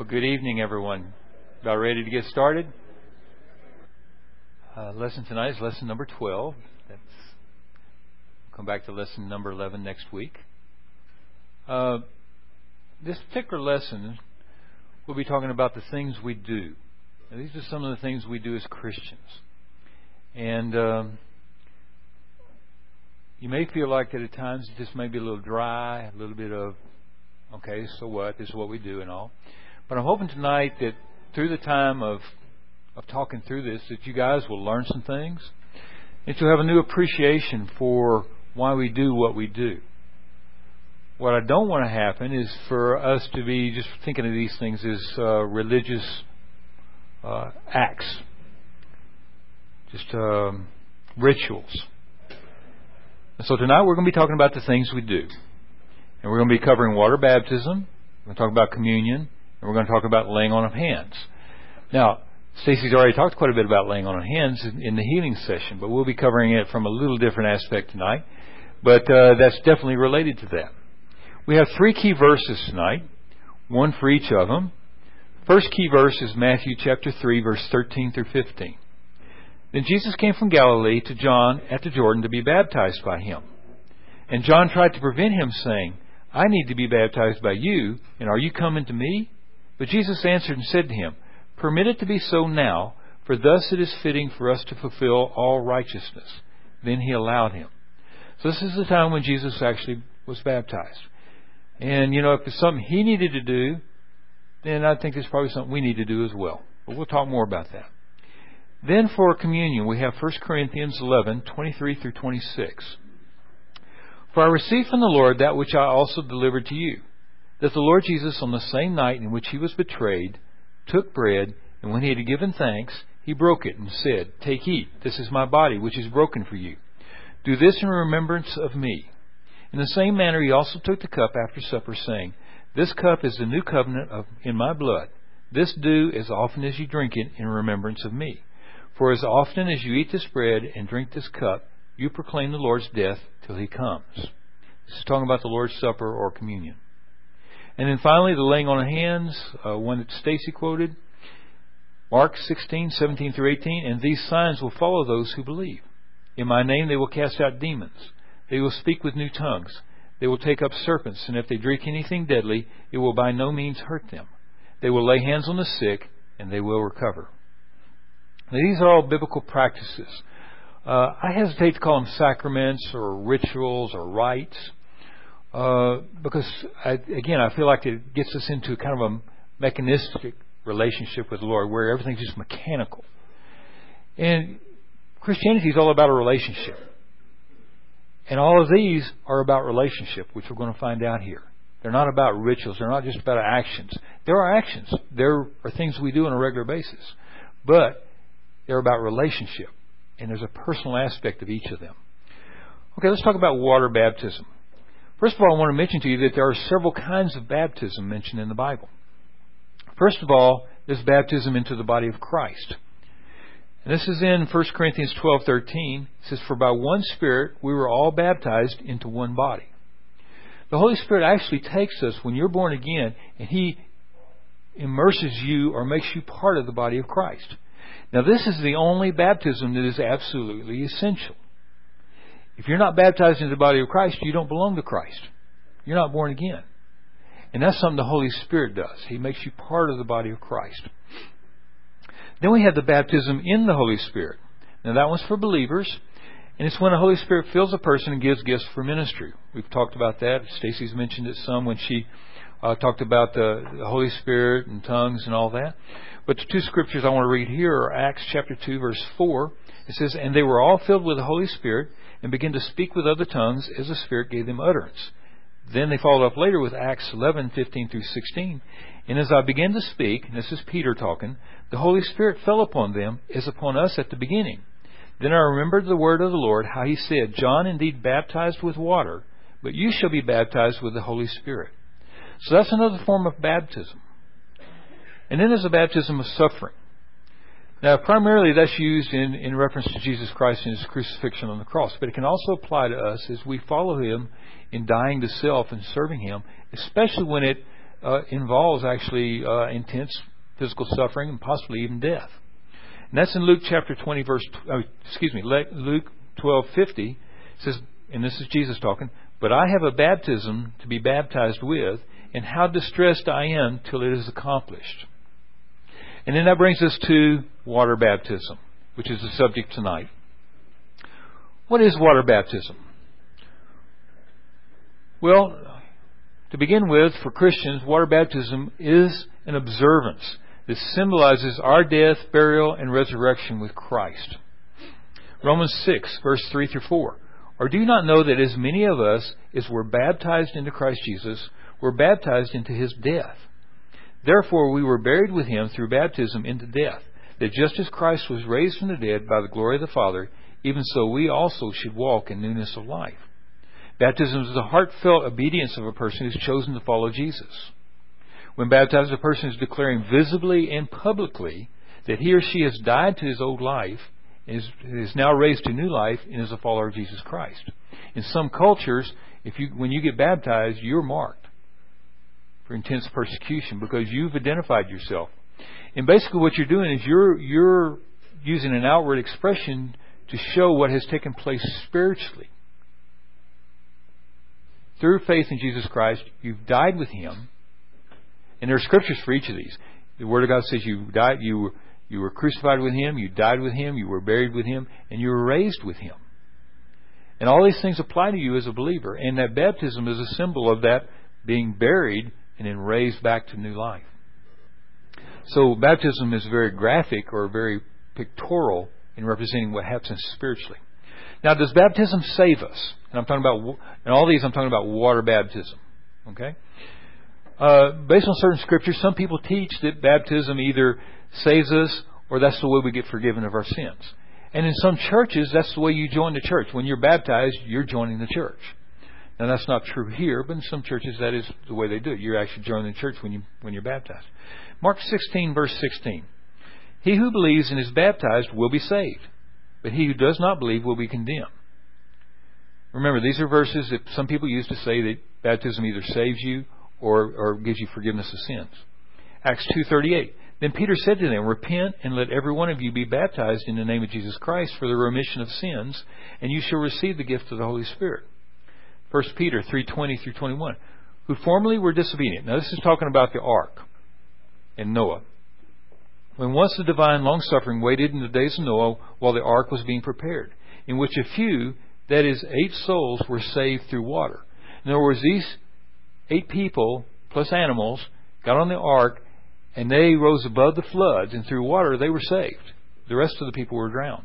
Well, good evening, everyone. About ready to get started? Lesson tonight is lesson number 12. We'll come back to lesson number 11 next week. This particular lesson, we'll be talking about the things we do. Now, these are some of the things we do as Christians. And you may feel like that at times it just may be a little dry, a little bit of, okay, so what? This is what we do and all. But I'm hoping tonight that through the time of talking through this, that you guys will learn some things, and you'll have a new appreciation for why we do what we do. What I don't want to happen is for us to be just thinking of these things as religious acts, just rituals. So tonight we're going to be talking about the things we do. And we're going to be covering water baptism, we're going to talk about communion, and we're going to talk about laying on of hands. Now, Stacy's already talked quite a bit about laying on of hands in the healing session, but we'll be covering it from a little different aspect tonight. But that's definitely related to that. We have 3 key verses tonight, one for each of them. First key verse is Matthew chapter 3, verse 13 through 15. Then Jesus came from Galilee to John at the Jordan to be baptized by him. And John tried to prevent him, saying, I need to be baptized by you, and are you coming to me? But Jesus answered and said to him, Permit it to be so now, for thus it is fitting for us to fulfill all righteousness. Then he allowed him. So this is the time when Jesus actually was baptized. And, if it's something he needed to do, then I think it's probably something we need to do as well. But we'll talk more about that. Then for communion, we have 1 Corinthians 11, 23 through 26. For I received from the Lord that which I also delivered to you, that the Lord Jesus, on the same night in which he was betrayed, took bread, and when he had given thanks, he broke it and said, Take, eat, this is my body, which is broken for you. Do this in remembrance of me. In the same manner he also took the cup after supper, saying, This cup is the new covenant in my blood. This do as often as you drink it in remembrance of me. For as often as you eat this bread and drink this cup, you proclaim the Lord's death till he comes. This is talking about the Lord's Supper or communion. And then finally, the laying on of hands, one that Stacy quoted, Mark 16, 17 through 18, And these signs will follow those who believe. In my name they will cast out demons. They will speak with new tongues. They will take up serpents, and if they drink anything deadly, it will by no means hurt them. They will lay hands on the sick, and they will recover. Now, these are all biblical practices. I hesitate to call them sacraments or rituals or rites, because, I feel like it gets us into kind of a mechanistic relationship with the Lord where everything's just mechanical. And Christianity is all about a relationship. And all of these are about relationship, which we're going to find out here. They're not about rituals. They're not just about actions. There are actions. There are things we do on a regular basis. But they're about relationship. And there's a personal aspect of each of them. Okay, let's talk about water baptism. First of all, I want to mention to you that there are several kinds of baptism mentioned in the Bible. First of all, there's baptism into the body of Christ. And this is in 1 Corinthians 12:13. It says, For by one Spirit we were all baptized into one body. The Holy Spirit actually takes us when you're born again, and He immerses you or makes you part of the body of Christ. Now, this is the only baptism that is absolutely essential. If you're not baptized into the body of Christ, you don't belong to Christ. You're not born again. And that's something the Holy Spirit does. He makes you part of the body of Christ. Then we have the baptism in the Holy Spirit. Now, that one's for believers. And it's when the Holy Spirit fills a person and gives gifts for ministry. We've talked about that. Stacy's mentioned it some when she talked about the Holy Spirit and tongues and all that. But the 2 scriptures I want to read here are Acts chapter 2, verse 4. It says, And they were all filled with the Holy Spirit and began to speak with other tongues as the Spirit gave them utterance. Then they followed up later with Acts 11, 15 through 16. And as I began to speak, and this is Peter talking, the Holy Spirit fell upon them as upon us at the beginning. Then I remembered the word of the Lord, how he said, John indeed baptized with water, but you shall be baptized with the Holy Spirit. So that's another form of baptism. And then there's a baptism of suffering. Now, primarily that's used in reference to Jesus Christ and His crucifixion on the cross. But it can also apply to us as we follow Him in dying to self and serving Him, especially when it involves actually intense physical suffering and possibly even death. And that's in Luke chapter 20, Luke 12:50 says, and this is Jesus talking, "But I have a baptism to be baptized with, and how distressed I am till it is accomplished." And then that brings us to water baptism, which is the subject tonight. What is water baptism? Well, to begin with, for Christians, water baptism is an observance that symbolizes our death, burial, and resurrection with Christ. Romans 6, verse 3 through 4. "Or do you not know that as many of us as were baptized into Christ Jesus were baptized into His death? Therefore we were buried with Him through baptism into death, that just as Christ was raised from the dead by the glory of the Father, even so we also should walk in newness of life." Baptism is the heartfelt obedience of a person who's chosen to follow Jesus. When baptized, a person is declaring visibly and publicly that he or she has died to his old life, is now raised to new life, and is a follower of Jesus Christ. In some cultures, when you get baptized, you're marked for intense persecution because you've identified yourself. And basically what you're doing is you're using an outward expression to show what has taken place spiritually. Through faith in Jesus Christ, you've died with Him. And there are scriptures for each of these. The Word of God says you died, you were crucified with Him, you died with Him, you were buried with Him, and you were raised with Him. And all these things apply to you as a believer. And that baptism is a symbol of that being buried and then raised back to new life. So baptism is very graphic or very pictorial in representing what happens spiritually. Now, does baptism save us? And I'm talking about, in all these, I'm talking about water baptism. Okay? Based on certain scriptures, some people teach that baptism either saves us or that's the way we get forgiven of our sins. And in some churches, that's the way you join the church. When you're baptized, you're joining the church. Now, that's not true here, but in some churches, that is the way they do it. You're actually joining the church when you're baptized. Mark 16, verse 16. "He who believes and is baptized will be saved, but he who does not believe will be condemned." Remember, these are verses that some people use to say that baptism either saves you or gives you forgiveness of sins. Acts 2:38. "Then Peter said to them, Repent and let every one of you be baptized in the name of Jesus Christ for the remission of sins, and you shall receive the gift of the Holy Spirit." 1 Peter 3:20 through 21. "Who formerly were disobedient." Now this is talking about the ark and Noah. "When once the divine long-suffering waited in the days of Noah while the ark was being prepared, in which a few, that is 8 souls, were saved through water." In other words, these 8 people plus animals got on the ark and they rose above the floods, and through water they were saved. The rest of the people were drowned.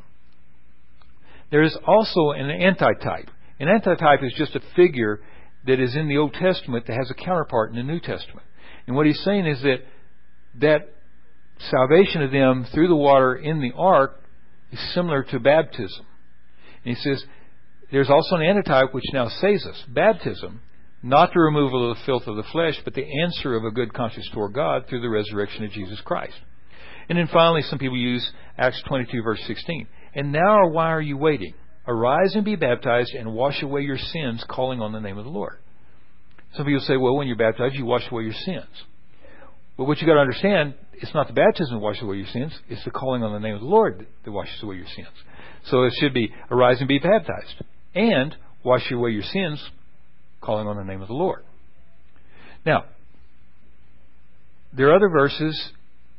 There is also an antitype. An antitype is just a figure that is in the Old Testament that has a counterpart in the New Testament. And what he's saying is that salvation of them through the water in the ark is similar to baptism. And he says there's also an antitype which now saves us. Baptism, not the removal of the filth of the flesh, but the answer of a good conscience toward God through the resurrection of Jesus Christ. And then finally, some people use Acts 22, verse 16. "And now why are you waiting? Arise and be baptized and wash away your sins, calling on the name of the Lord." Some people say, well, when you're baptized, you wash away your sins. But what you got to understand, it's not the baptism that washes away your sins, it's the calling on the name of the Lord that washes away your sins. So it should be, arise and be baptized, and wash away your sins, calling on the name of the Lord. Now, there are other verses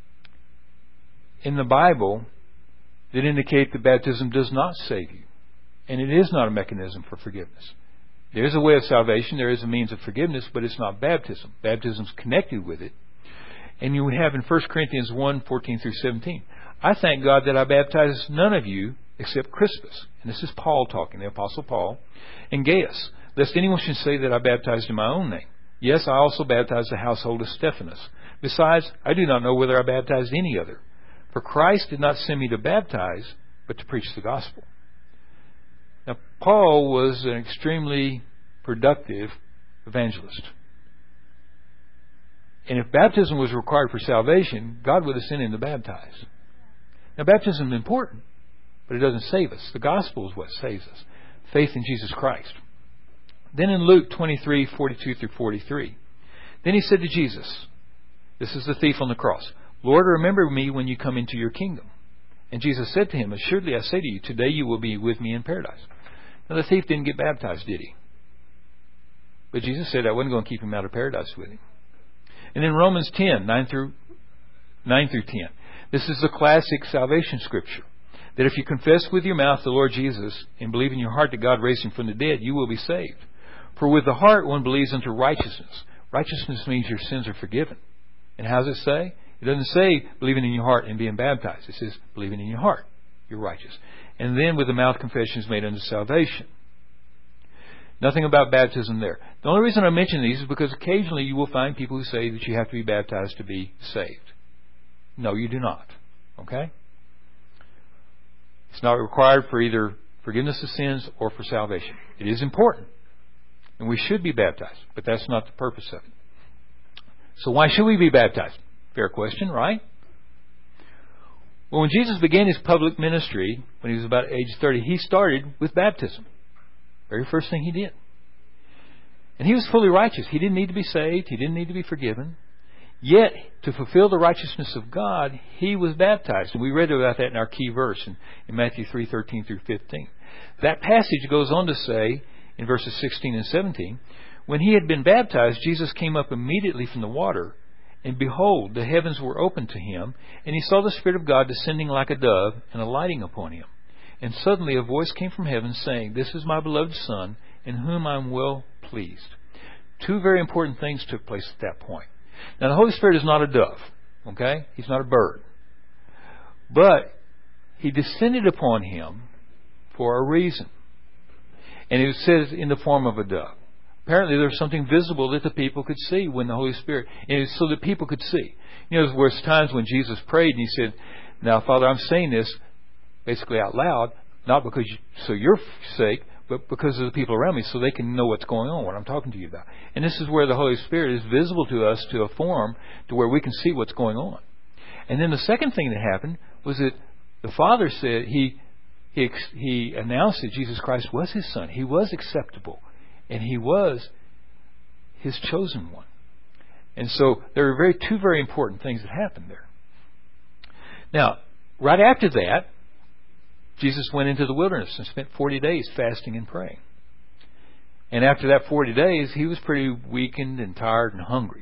in the Bible that indicate that baptism does not save you. And it is not a mechanism for forgiveness. There is a way of salvation, there is a means of forgiveness, but it's not baptism. Baptism is connected with it. And you have in 1 Corinthians 1, 14 through 17, "I thank God that I baptized none of you except Crispus." And this is Paul talking, the Apostle Paul. "And Gaius, lest anyone should say that I baptized in my own name. Yes, I also baptized the household of Stephanas. Besides, I do not know whether I baptized any other. For Christ did not send me to baptize, but to preach the gospel." Now, Paul was an extremely productive evangelist. And if baptism was required for salvation, God would have sent him to baptize. Now, baptism is important, but it doesn't save us. The gospel is what saves us. Faith in Jesus Christ. Then in Luke 23, 42 through 43, Then he said to Jesus, this is the thief on the cross, Lord, remember me when you come into your kingdom. And Jesus said to him, assuredly I say to you, today you will be with me in paradise. Now the thief didn't get baptized, did he? But Jesus said I wasn't going to keep him out of paradise with him. And in Romans 10, 9 through 10, this is the classic salvation scripture, that if you confess with your mouth the Lord Jesus and believe in your heart that God raised him from the dead, you will be saved. For with the heart one believes unto righteousness. Righteousness means your sins are forgiven. And how does it say? It doesn't say believing in your heart and being baptized. It says believing in your heart, you're righteous. And then with the mouth confession is made unto salvation. Nothing about baptism there. The only reason I mention these is because occasionally you will find people who say that you have to be baptized to be saved. No, you do not. Okay? It's not required for either forgiveness of sins or for salvation. It is important. And we should be baptized. But that's not the purpose of it. So why should we be baptized? Fair question, right? Well, when Jesus began his public ministry, when he was about age 30, he started with baptism. Very first thing he did. And he was fully righteous. He didn't need to be saved. He didn't need to be forgiven. Yet, to fulfill the righteousness of God, he was baptized. And we read about that in our key verse in Matthew 3:13 through 15. That passage goes on to say, in verses 16 and 17, when he had been baptized, Jesus came up immediately from the water, and behold, the heavens were opened to him, and he saw the Spirit of God descending like a dove and alighting upon him. And suddenly a voice came from heaven saying, this is my beloved Son, in whom I am well pleased. Two very important things took place at that point. Now, the Holy Spirit is not a dove, okay? He's not a bird. But he descended upon him for a reason. And it says in the form of a dove. Apparently there was something visible that the people could see when the Holy Spirit, and so that people could see. You know, there was times when Jesus prayed and he said, now, Father, I'm saying this basically out loud, not because so your sake, but because of the people around me, so they can know what's going on, what I'm talking to you about. And this is where the Holy Spirit is visible to us to a form to where we can see what's going on. And then the second thing that happened was that the Father said he announced that Jesus Christ was his Son. He was acceptable. And he was his chosen one. And so there are two very important things that happened there. Now, right after that, Jesus went into the wilderness and spent 40 days fasting and praying. And after that 40 days, he was pretty weakened and tired and hungry.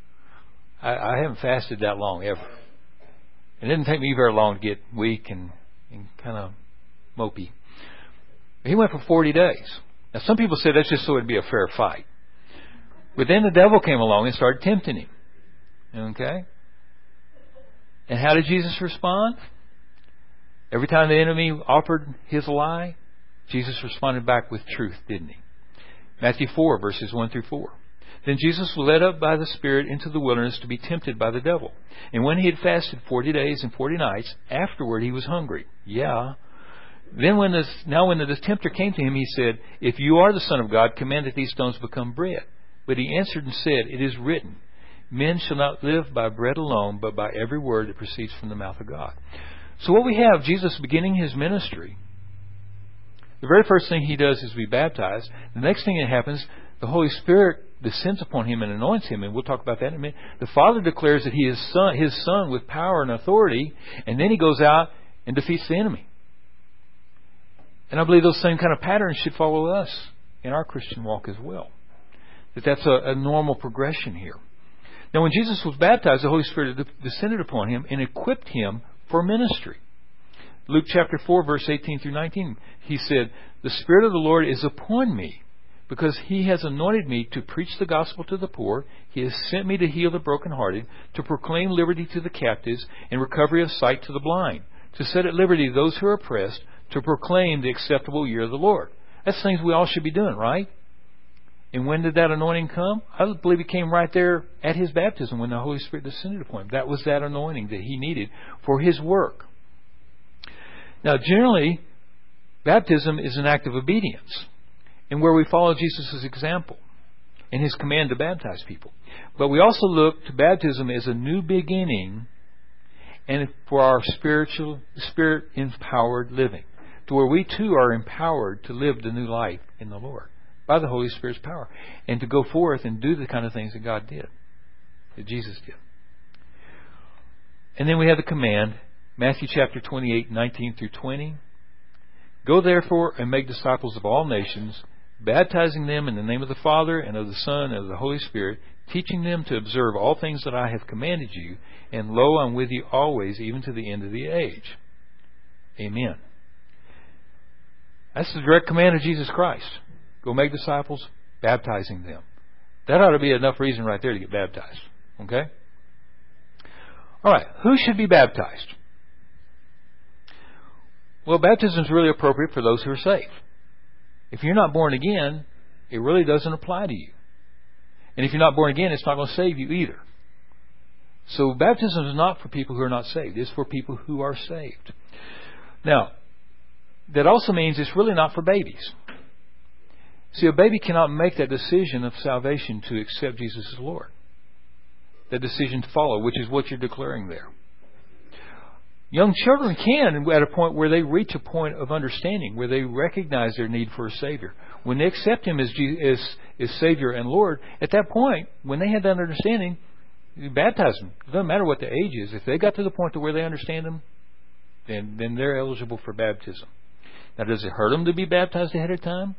I haven't fasted that long ever. It didn't take me very long to get weak and kind of mopey. He went for 40 days. Now, some people say that's just so it'd be a fair fight. But then the devil came along and started tempting him. Okay? And how did Jesus respond? Every time the enemy offered his lie, Jesus responded back with truth, didn't he? Matthew 4, verses 1 through 4. Then Jesus was led up by the Spirit into the wilderness to be tempted by the devil. And when he had fasted 40 days and 40 nights, afterward he was hungry. Yeah. Then when the tempter came to him, he said, if you are the Son of God, command that these stones become bread. But he answered and said, it is written, men shall not live by bread alone, but by every word that proceeds from the mouth of God. So what we have, Jesus beginning his ministry, the very first thing he does is be baptized. The next thing that happens, the Holy Spirit descends upon him and anoints him, and we'll talk about that in a minute. The Father declares that he is his Son with power and authority, and then he goes out and defeats the enemy. And I believe those same kind of patterns should follow us in our Christian walk as well. That's a normal progression here. Now, when Jesus was baptized, the Holy Spirit descended upon him and equipped him for ministry. Luke chapter 4, verse 18 through 19, he said, the Spirit of the Lord is upon me, because he has anointed me to preach the gospel to the poor. He has sent me to heal the brokenhearted, to proclaim liberty to the captives, and recovery of sight to the blind, to set at liberty those who are oppressed, to proclaim the acceptable year of the Lord. That's things we all should be doing, right? And when did that anointing come? I believe it came right there at his baptism when the Holy Spirit descended upon him. That was that anointing that he needed for his work. Now, generally, baptism is an act of obedience, and where we follow Jesus' example and his command to baptize people. But we also look to baptism as a new beginning and for our Spirit-empowered living, to where we too are empowered to live the new life in the Lord by the Holy Spirit's power, and to go forth and do the kind of things that God did. that Jesus did. And then we have the command, Matthew chapter 28, 19 through 20. Go therefore and make disciples of all nations, baptizing them in the name of the Father and of the Son and of the Holy Spirit, teaching them to observe all things that I have commanded you, and lo, I'm with you always, even to the end of the age. Amen. That's the direct command of Jesus Christ. Go make disciples, baptizing them. That ought to be enough reason right there to get baptized. Okay? All right. Who should be baptized? Well, baptism is really appropriate for those who are saved. If you're not born again, it really doesn't apply to you. And if you're not born again, it's not going to save you either. So baptism is not for people who are not saved. It's for people who are saved. Now, that also means it's really not for babies. See, a baby cannot make that decision of salvation to accept Jesus as Lord. That decision to follow, which is what you're declaring there. Young children can at a point where they reach a point of understanding, where they recognize their need for a Savior. When they accept Him as Savior and Lord, at that point, when they have that understanding, you baptize them. It doesn't matter what the age is. If they got to the point to where they understand Him, then they're eligible for baptism. Now, does it hurt them to be baptized ahead of time?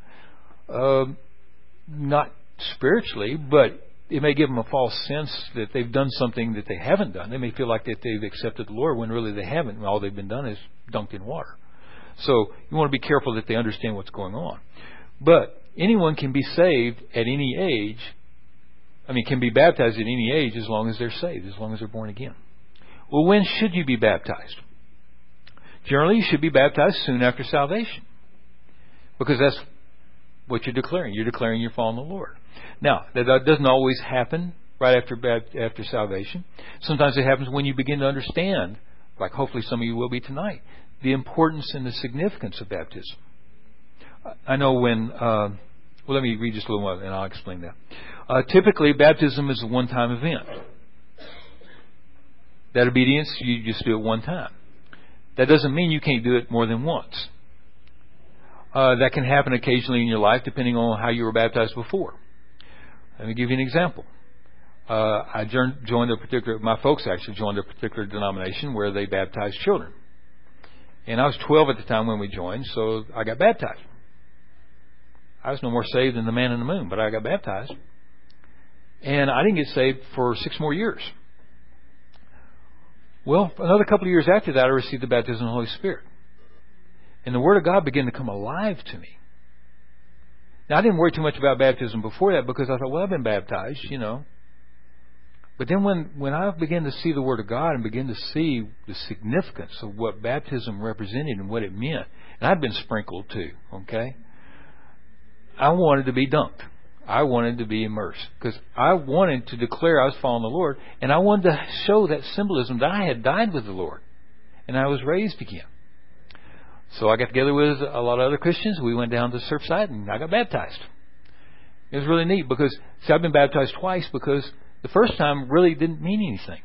Not spiritually, but it may give them a false sense that they've done something that they haven't done. They may feel like that they've accepted the Lord when really they haven't, and all they've been done is dunked in water. So you want to be careful that they understand what's going on. But anyone can be saved at any age. Can be baptized at any age as long as they're saved, as long as they're born again. Well, when should you be baptized? Generally, you should be baptized soon after salvation, because that's what you're declaring. You're declaring you're following the Lord. Now, that doesn't always happen right after salvation. Sometimes it happens when you begin to understand, like hopefully some of you will be tonight, the importance and the significance of baptism. I know when, let me read just a little more and I'll explain that. Typically, baptism is a one-time event. That obedience, you just do it one time. That doesn't mean you can't do it more than once. That can happen occasionally in your life depending on how you were baptized before. Let me give you an example. My folks actually joined a particular denomination where they baptized children. And I was 12 at the time when we joined, so I got baptized. I was no more saved than the man in the moon, but I got baptized. And I didn't get saved for 6 more years. Well, another couple of years after that, I received the baptism of the Holy Spirit. And the Word of God began to come alive to me. Now, I didn't worry too much about baptism before that because I thought, well, I've been baptized, But then when I began to see the Word of God and began to see the significance of what baptism represented and what it meant, and I'd been sprinkled too, okay? I wanted to be dunked. I wanted to be immersed because I wanted to declare I was following the Lord, and I wanted to show that symbolism that I had died with the Lord and I was raised again. So I got together with a lot of other Christians. We went down to Surfside and I got baptized. It was really neat because, I've been baptized twice because the first time really didn't mean anything.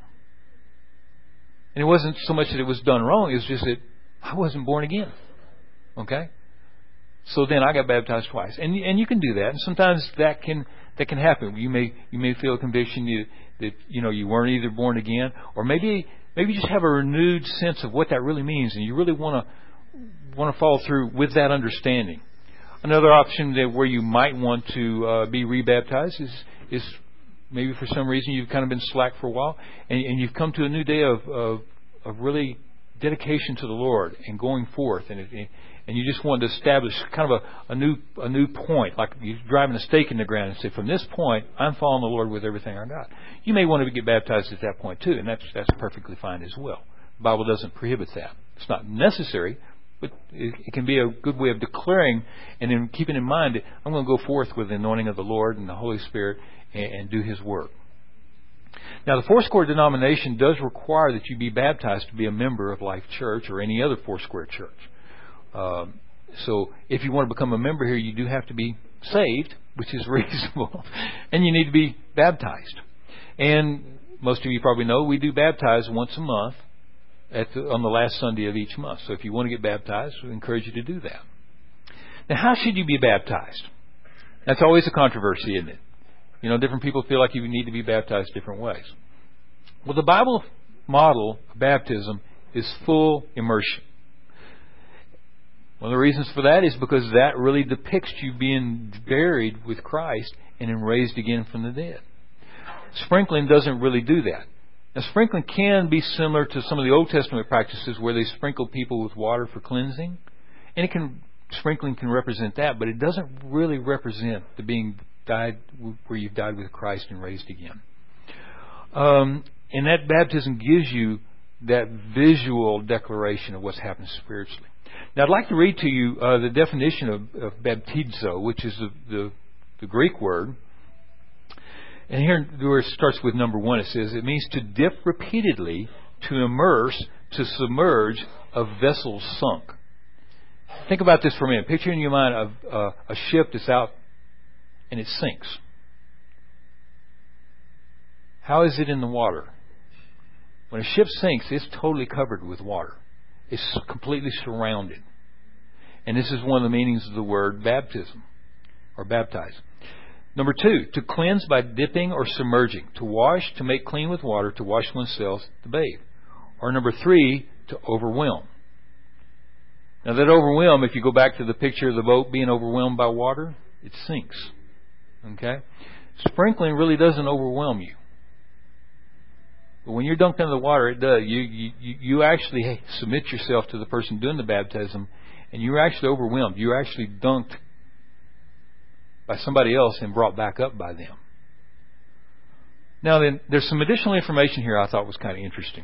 And it wasn't so much that it was done wrong, it was just that I wasn't born again. Okay? So then I got baptized twice. And you can do that. And sometimes that can happen. You may feel a conviction that you weren't either born again, or maybe you just have a renewed sense of what that really means and you really want to follow through with that understanding. Another option where you might want to be rebaptized is maybe for some reason you've kind of been slack for a while and you've come to a new day of really dedication to the Lord and going forth, and you just want to establish kind of a new point, like you're driving a stake in the ground and say, from this point, I'm following the Lord with everything I got. You may want to get baptized at that point too, and that's perfectly fine as well. The Bible doesn't prohibit that. It's not necessary, but it can be a good way of declaring and then keeping in mind that I'm going to go forth with the anointing of the Lord and the Holy Spirit and do His work. Now, the Foursquare denomination does require that you be baptized to be a member of Life Church or any other Foursquare church. So if you want to become a member here, you do have to be saved, which is reasonable, and you need to be baptized. And most of you probably know we do baptize once a month on the last Sunday of each month. So if you want to get baptized, we encourage you to do that. Now, how should you be baptized? That's always a controversy, isn't it? Different people feel like you need to be baptized different ways. Well, the Bible model of baptism is full immersion. One of the reasons for that is because that really depicts you being buried with Christ and then raised again from the dead. Sprinkling doesn't really do that. Now, sprinkling can be similar to some of the Old Testament practices where they sprinkle people with water for cleansing. And sprinkling can represent that, but it doesn't really represent the being died where you've died with Christ and raised again. And that baptism gives you that visual declaration of what's happened spiritually. Now, I'd like to read to you the definition of baptizo, which is the Greek word. And here where it starts with number 1, it says, it means to dip repeatedly, to immerse, to submerge a vessel sunk. Think about this for a minute. Picture in your mind a ship that's out and it sinks. How is it in the water? When a ship sinks, it's totally covered with water. It's completely surrounded. And this is one of the meanings of the word baptism, or baptize. Number 2, to cleanse by dipping or submerging. To wash, to make clean with water, to wash oneself, to bathe. Or number 3, to overwhelm. Now that overwhelm, if you go back to the picture of the boat being overwhelmed by water, it sinks. Okay? Sprinkling really doesn't overwhelm you. But when you're dunked into the water, it does. You actually submit yourself to the person doing the baptism, and you're actually overwhelmed. You're actually dunked by somebody else and brought back up by them. Now then, there's some additional information here I thought was kind of interesting.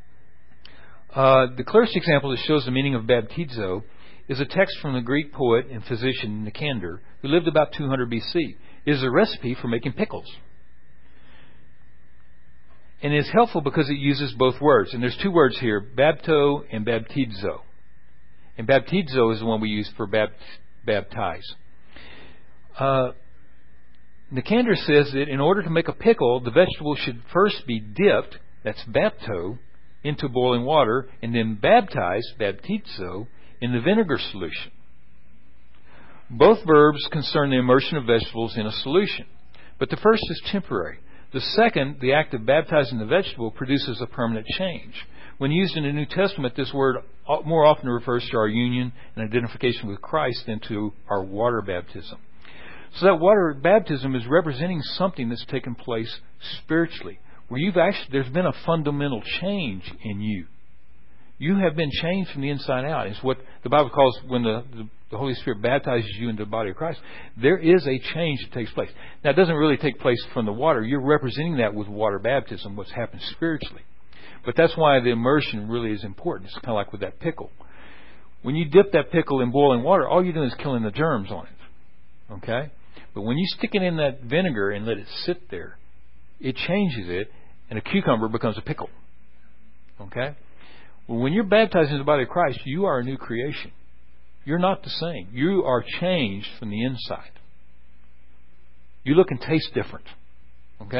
The clearest example that shows the meaning of baptizo is a text from the Greek poet and physician Nicander, who lived about 200 BC. It is a recipe for making pickles. And it's helpful because it uses both words. And there's 2 words here, bapto and baptizo. And baptizo is the one we use for baptize. Nicander says that in order to make a pickle, the vegetable should first be dipped, that's bapto, into boiling water, and then baptized, baptizo, in the vinegar solution. Both verbs concern the immersion of vegetables in a solution. But the first is temporary. The second, the act of baptizing the vegetable, produces a permanent change. When used in the New Testament, this word more often refers to our union and identification with Christ than to our water baptism. So that water baptism is representing something that's taken place spiritually, where there's been a fundamental change in you. You have been changed from the inside out. It's what the Bible calls when the Holy Spirit baptizes you into the body of Christ. There is a change that takes place. Now, it doesn't really take place from the water. You're representing that with water baptism, what's happened spiritually. But that's why the immersion really is important. It's kind of like with that pickle. When you dip that pickle in boiling water, all you're doing is killing the germs on it. Okay? But when you stick it in that vinegar and let it sit there, it changes it, and a cucumber becomes a pickle. Okay? Well, when you're baptized in the body of Christ, you are a new creation. You're not the same. You are changed from the inside. You look and taste different. Okay?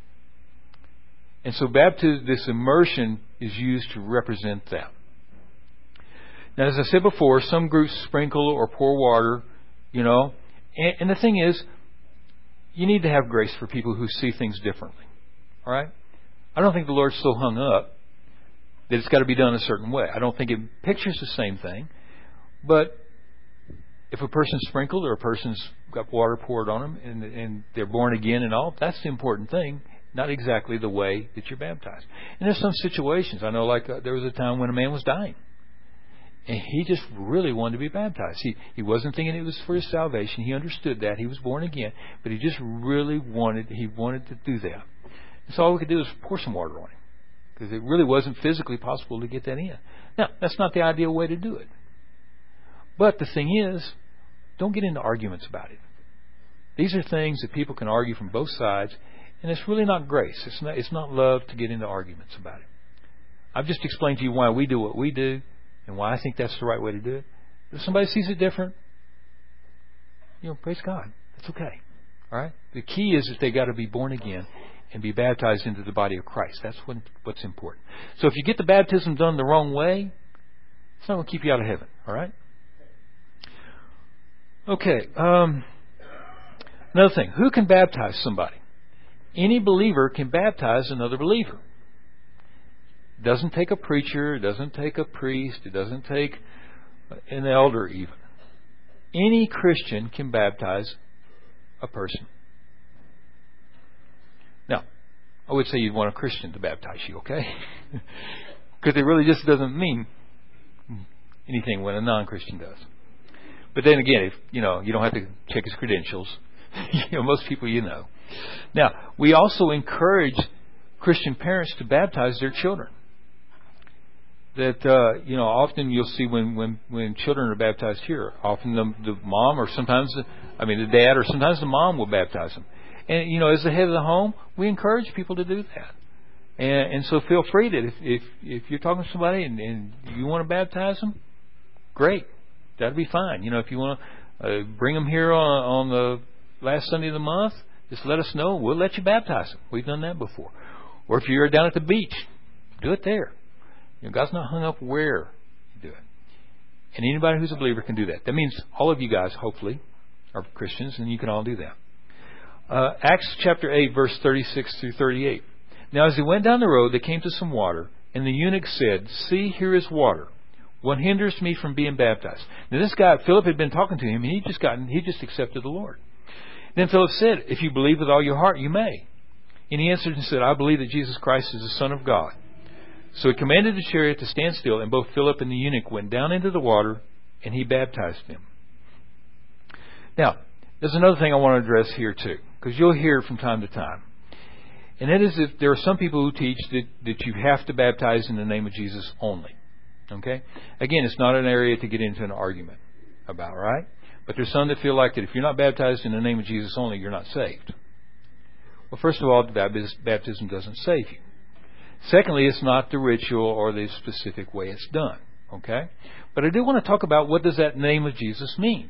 And so this immersion is used to represent that. Now, as I said before, some groups sprinkle or pour water, and the thing is, you need to have grace for people who see things differently. All right? I don't think the Lord's so hung up that it's got to be done a certain way. I don't think it pictures the same thing. But if a person's sprinkled or a person's got water poured on them and they're born again and all, that's the important thing, not exactly the way that you're baptized. And there's some situations. I know there was a time when a man was dying. And he just really wanted to be baptized. He wasn't thinking it was for his salvation. He understood that. He was born again. But he just really wanted to do that. And so all we could do was pour some water on him, because it really wasn't physically possible to get that in. Now, that's not the ideal way to do it. But the thing is, don't get into arguments about it. These are things that people can argue from both sides, and it's really not grace. It's not love to get into arguments about it. I've just explained to you why we do what we do and why I think that's the right way to do it. If somebody sees it different, praise God. That's okay. All right? The key is that they got to be born again and be baptized into the body of Christ. That's what's important. So if you get the baptism done the wrong way, it's not going to keep you out of heaven. All right? Okay. Another thing. Who can baptize somebody? Any believer can baptize another believer. doesn't take a preacher. It doesn't take a priest. It doesn't take an elder even. Any Christian can baptize a person. Now, I would say you'd want a Christian to baptize you, okay? Because it really just doesn't mean anything when a non-Christian does. But then again, if you don't have to check his credentials. Most people you know. Now, we also encourage Christian parents to baptize their children. That often you'll see when children are baptized here, often the mom or sometimes the dad or sometimes the mom will baptize them. And as the head of the home, we encourage people to do that. And so feel free that if you're talking to somebody and you want to baptize them, great, that'll be fine. If you want to bring them here on the last Sunday of the month, just let us know. We'll let you baptize them. We've done that before. Or if you're down at the beach, do it there. God's not hung up where you do it. And anybody who's a believer can do that. That means all of you guys, hopefully, are Christians, and you can all do that. Acts chapter 8, verse 36 through 38. Now, as they went down the road, they came to some water, and the eunuch said, "See, here is water. What hinders me from being baptized?" Now, this guy, Philip, had been talking to him, and he just accepted the Lord. Then Philip said, "If you believe with all your heart, you may." And he answered and said, "I believe that Jesus Christ is the Son of God." So he commanded the chariot to stand still, and both Philip and the eunuch went down into the water, and he baptized them. Now, there's another thing I want to address here too, because you'll hear it from time to time. And that is that there are some people who teach that you have to baptize in the name of Jesus only. Okay? Again, it's not an area to get into an argument about, right? But there's some that feel like that if you're not baptized in the name of Jesus only, you're not saved. Well, first of all, baptism doesn't save you. Secondly, it's not the ritual or the specific way it's done. Okay? But I do want to talk about what does that name of Jesus mean?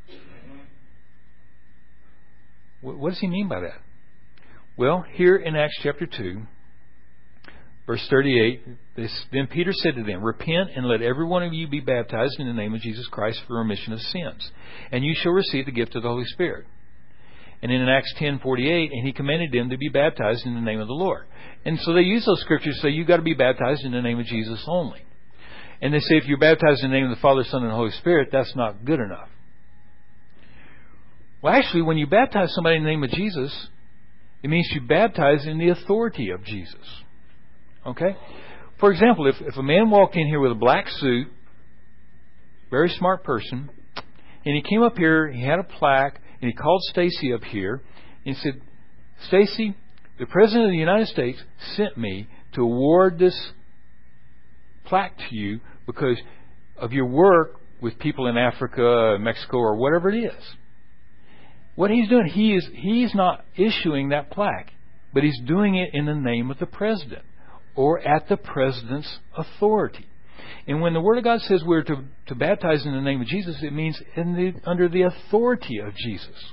What does he mean by that? Well, here in Acts chapter 2, verse 38, then Peter said to them, "Repent and let every one of you be baptized in the name of Jesus Christ for remission of sins, and you shall receive the gift of the Holy Spirit." And in Acts 10:48, and he commanded them to be baptized in the name of the Lord. And so they use those scriptures to say you've got to be baptized in the name of Jesus only. And they say if you're baptized in the name of the Father, Son, and Holy Spirit, that's not good enough. Well, actually, when you baptize somebody in the name of Jesus, it means you baptize in the authority of Jesus. Okay? For example, if a man walked in here with a black suit, very smart person, and he came up here, he had a plaque, and he called Stacy up here, and he said, "Stacy, the President of the United States sent me to award this plaque to you because of your work with people in Africa, Mexico, or whatever it is." What he's doing, he's not issuing that plaque, but he's doing it in the name of the President or at the President's authority. And when the Word of God says we're to baptize in the name of Jesus, it means under the authority of Jesus.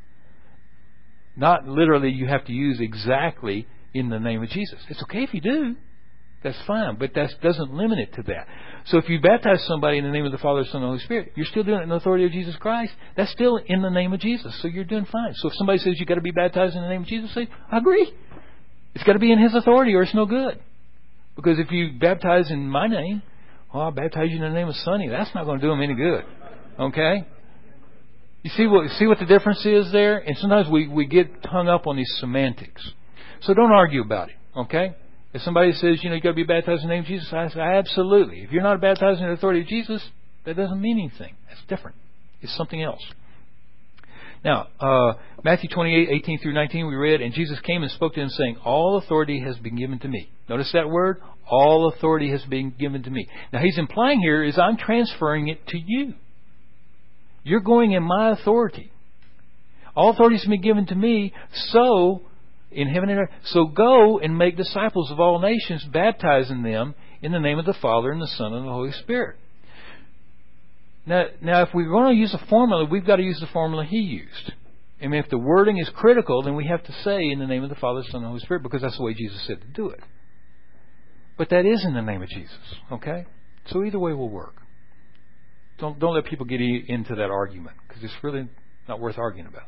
Not literally you have to use exactly in the name of Jesus. It's okay if you do. That's fine, but that doesn't limit it to that. So if you baptize somebody in the name of the Father, Son, and Holy Spirit, you're still doing it in the authority of Jesus Christ. That's still in the name of Jesus, so you're doing fine. So if somebody says you've got to be baptized in the name of Jesus, say, "I agree. It's got to be in His authority or it's no good." Because if you baptize in my name, I'll baptize you in the name of Sonny. That's not going to do him any good. Okay? You see what the difference is there? And sometimes we get hung up on these semantics. So don't argue about it. Okay? If somebody says, you've got to be baptized in the name of Jesus, I say, absolutely. If you're not baptized in the authority of Jesus, that doesn't mean anything. That's different. It's something else. Now, Matthew 28:18 through 19, we read, "And Jesus came and spoke to him, saying, All authority has been given to me." Notice that word? All authority has been given to me. Now, he's implying here is I'm transferring it to you. You're going in my authority. All authority has been given to me, so in heaven and earth. So go and make disciples of all nations, baptizing them in the name of the Father and the Son and the Holy Spirit. Now, if we're going to use a formula, we've got to use the formula he used. I mean, if the wording is critical, then we have to say in the name of the Father, Son, and Holy Spirit, because that's the way Jesus said to do it. But that is in the name of Jesus, okay? So either way will work. Don't let people get into that argument, because it's really not worth arguing about.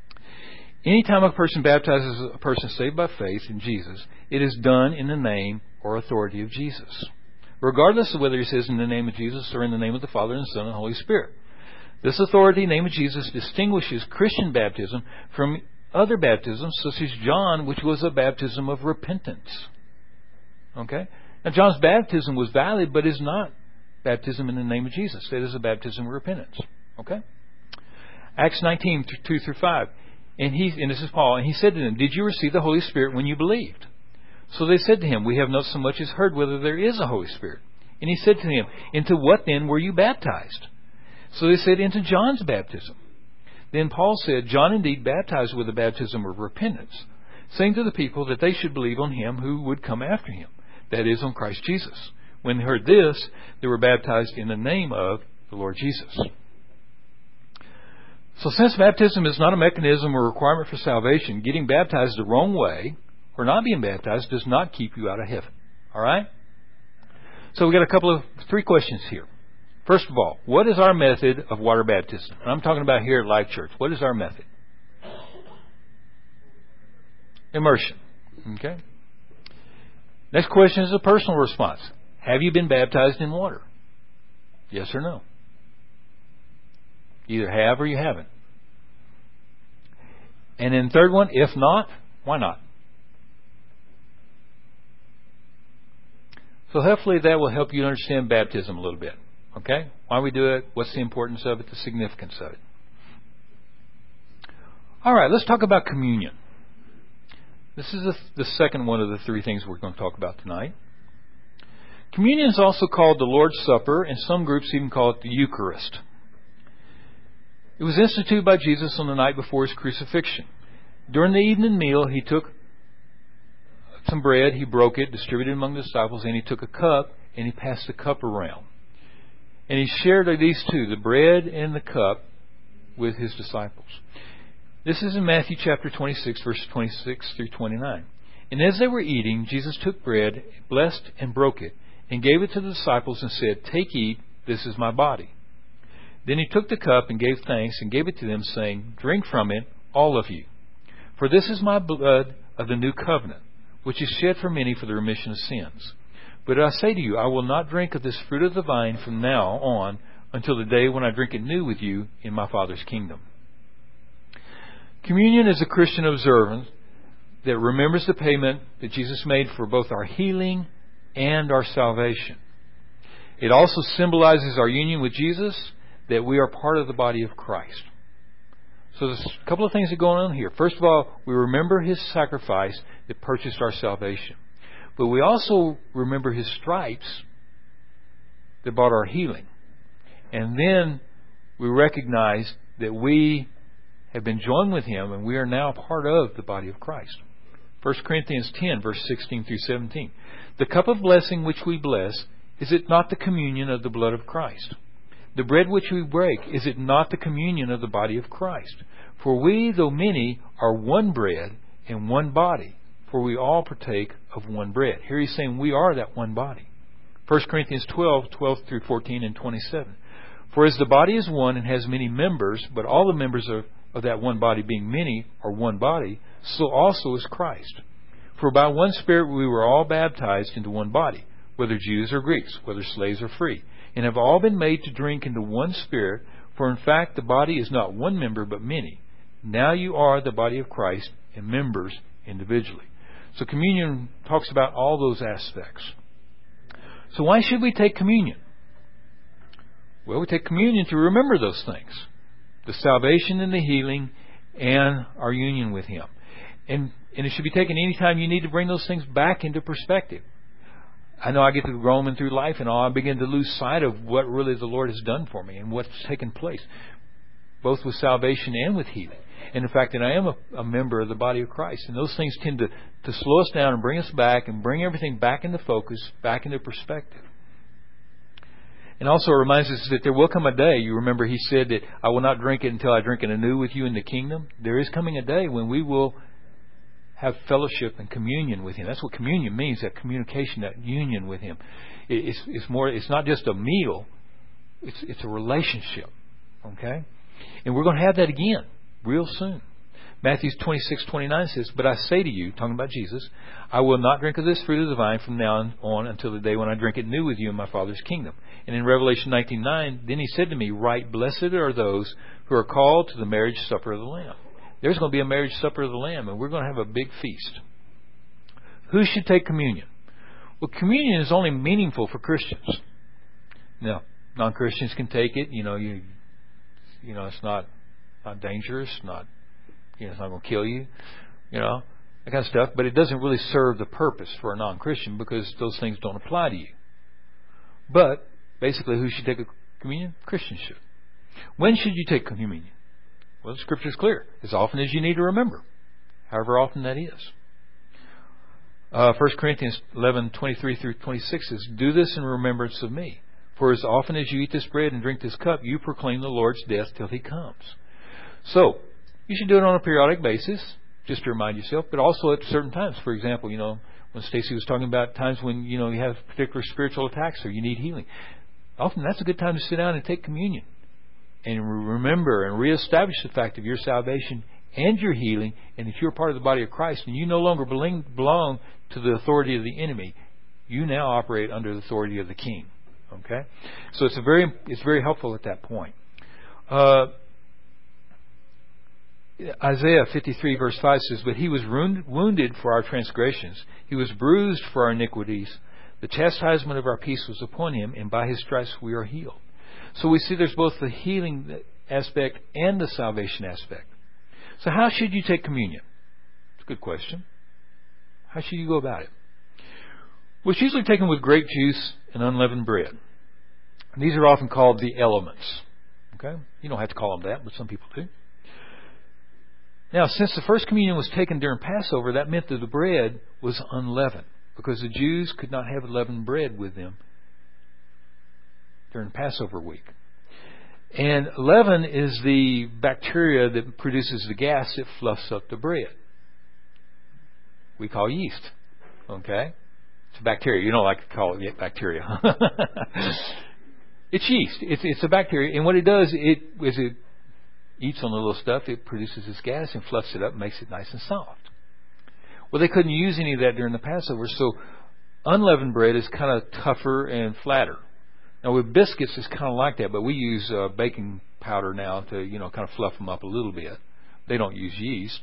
Anytime a person baptizes a person saved by faith in Jesus, it is done in the name or authority of Jesus, regardless of whether he says in the name of Jesus or in the name of the Father and the Son and the Holy Spirit. This authority, name of Jesus, distinguishes Christian baptism from other baptisms, such as John, which was a baptism of repentance. Okay? Now, John's baptism was valid, but is not baptism in the name of Jesus. It is a baptism of repentance. Okay? Acts 19, 2 through 5. And this is Paul, and he said to them, "Did you receive the Holy Spirit when you believed?" So they said to him, "We have not so much as heard whether there is a Holy Spirit." And he said to them, "Into what then were you baptized?" So they said, "Into John's baptism." Then Paul said, "John indeed baptized with the baptism of repentance, saying to the people that they should believe on him who would come after him, that is, on Christ Jesus. When they heard this, they were baptized in the name of the Lord Jesus." So since baptism is not a mechanism or requirement for salvation, getting baptized the wrong way or not being baptized does not keep you out of heaven. All right? So we got three questions here. First of all, what is our method of water baptism? And I'm talking about here at Life Church. What is our method? Immersion. Okay? Next question is a personal response. Have you been baptized in water? Yes or no? You either have or you haven't. And then third one, if not, why not? So hopefully that will help you understand baptism a little bit. Okay? Why we do it, what's the importance of it, the significance of it. All right, let's talk about communion. This is the second one of the three things we're going to talk about tonight. Communion is also called the Lord's Supper, and some groups even call it the Eucharist. It was instituted by Jesus on the night before his crucifixion. During the evening meal, he took some bread, he broke it, distributed it among the disciples, and he took a cup, and he passed the cup around. And he shared these two, the bread and the cup, with his disciples. This is in Matthew chapter 26, verses 26 through 29. And as they were eating, Jesus took bread, blessed and broke it, and gave it to the disciples and said, "Take, eat, this is my body." Then he took the cup and gave thanks and gave it to them, saying, "Drink from it, all of you. For this is my blood of the new covenant, which is shed for many for the remission of sins. But I say to you, I will not drink of this fruit of the vine from now on until the day when I drink it new with you in my Father's kingdom." Communion is a Christian observance that remembers the payment that Jesus made for both our healing and our salvation. It also symbolizes our union with Jesus, that we are part of the body of Christ. So there's a couple of things that go on here. First of all, we remember his sacrifice that purchased our salvation. But we also remember his stripes that brought our healing. And then we recognize that we have been joined with him and we are now part of the body of Christ. 1 Corinthians 10, verse 16 through 17. The cup of blessing which we bless, is it not the communion of the blood of Christ? The bread which we break, is it not the communion of the body of Christ? For we, though many, are one bread and one body, for we all partake of one bread. Here he's saying we are that one body. 1 Corinthians 12, 12 through 14 and 27. For as the body is one and has many members, but all the members of that one body being many are one body, so also is Christ. For by one Spirit we were all baptized into one body, whether Jews or Greeks, whether slaves or free, and have all been made to drink into one Spirit, for in fact the body is not one member but many. Now you are the body of Christ and members individually. So communion talks about all those aspects. So why should we take communion? Well, we take communion to remember those things. The salvation and the healing and our union with him. And it should be taken any time you need to bring those things back into perspective. I know I get to roaming through life and I begin to lose sight of what really the Lord has done for me and what's taken place, both with salvation and with healing. And the fact that I am a member of the body of Christ. And those things tend to slow us down and bring us back and bring everything back into focus, back into perspective. And also it reminds us that there will come a day, you remember he said that I will not drink it until I drink it anew with you in the kingdom. There is coming a day when we will have fellowship and communion with him. That's what communion means, that communication, that union with him. It's not just a meal, it's a relationship. Okay? And we're going to have that again real soon. Matthew 26:29 says, "But I say to you," talking about Jesus, "I will not drink of this fruit of the vine from now on until the day when I drink it new with you in my Father's kingdom." And in Revelation 19:9, then he said to me, "Right, blessed are those who are called to the marriage supper of the Lamb." There's going to be a marriage supper of the Lamb, and we're going to have a big feast. Who should take communion? Well, communion is only meaningful for Christians. Now, non-Christians can take it. It's not dangerous, it's not going to kill you, that kind of stuff. But it doesn't really serve the purpose for a non-Christian because those things don't apply to you. But basically, who should take a communion? Christians should. When should you take communion? Well, the Scripture is clear: as often as you need to remember, however often that is. 1 Corinthians 11:23 through 26 says, "Do this in remembrance of me. For as often as you eat this bread and drink this cup, you proclaim the Lord's death till He comes." So, you should do it on a periodic basis, just to remind yourself, but also at certain times. For example, when Stacy was talking about times when, you have particular spiritual attacks or you need healing. Often that's a good time to sit down and take communion and remember and reestablish the fact of your salvation and your healing, and if you're part of the body of Christ and you no longer belong to the authority of the enemy, you now operate under the authority of the King. Okay? So it's very helpful at that point. Isaiah 53 verse 5 says, "But He was wounded for our transgressions. He was bruised for our iniquities. The chastisement of our peace was upon Him, and by His stripes we are healed." So we see there's both the healing aspect and the salvation aspect. So how should you take communion? It's a good question. How should you go about it? Well, it's usually taken with grape juice and unleavened bread. And these are often called the elements. Okay? You don't have to call them that, but some people do. Now, since the first communion was taken during Passover, that meant that the bread was unleavened, because the Jews could not have leavened bread with them during Passover week. And leaven is the bacteria that produces the gas that fluffs up the bread. We call yeast. Okay? It's a bacteria. You don't like to call it bacteria. It's yeast. It's a bacteria. And what it does, as it eats on the little stuff, it produces this gas and fluffs it up and makes it nice and soft. Well, they couldn't use any of that during the Passover, so unleavened bread is kind of tougher and flatter. Now, with biscuits, it's kind of like that, but we use baking powder now to, kind of fluff them up a little bit. They don't use yeast.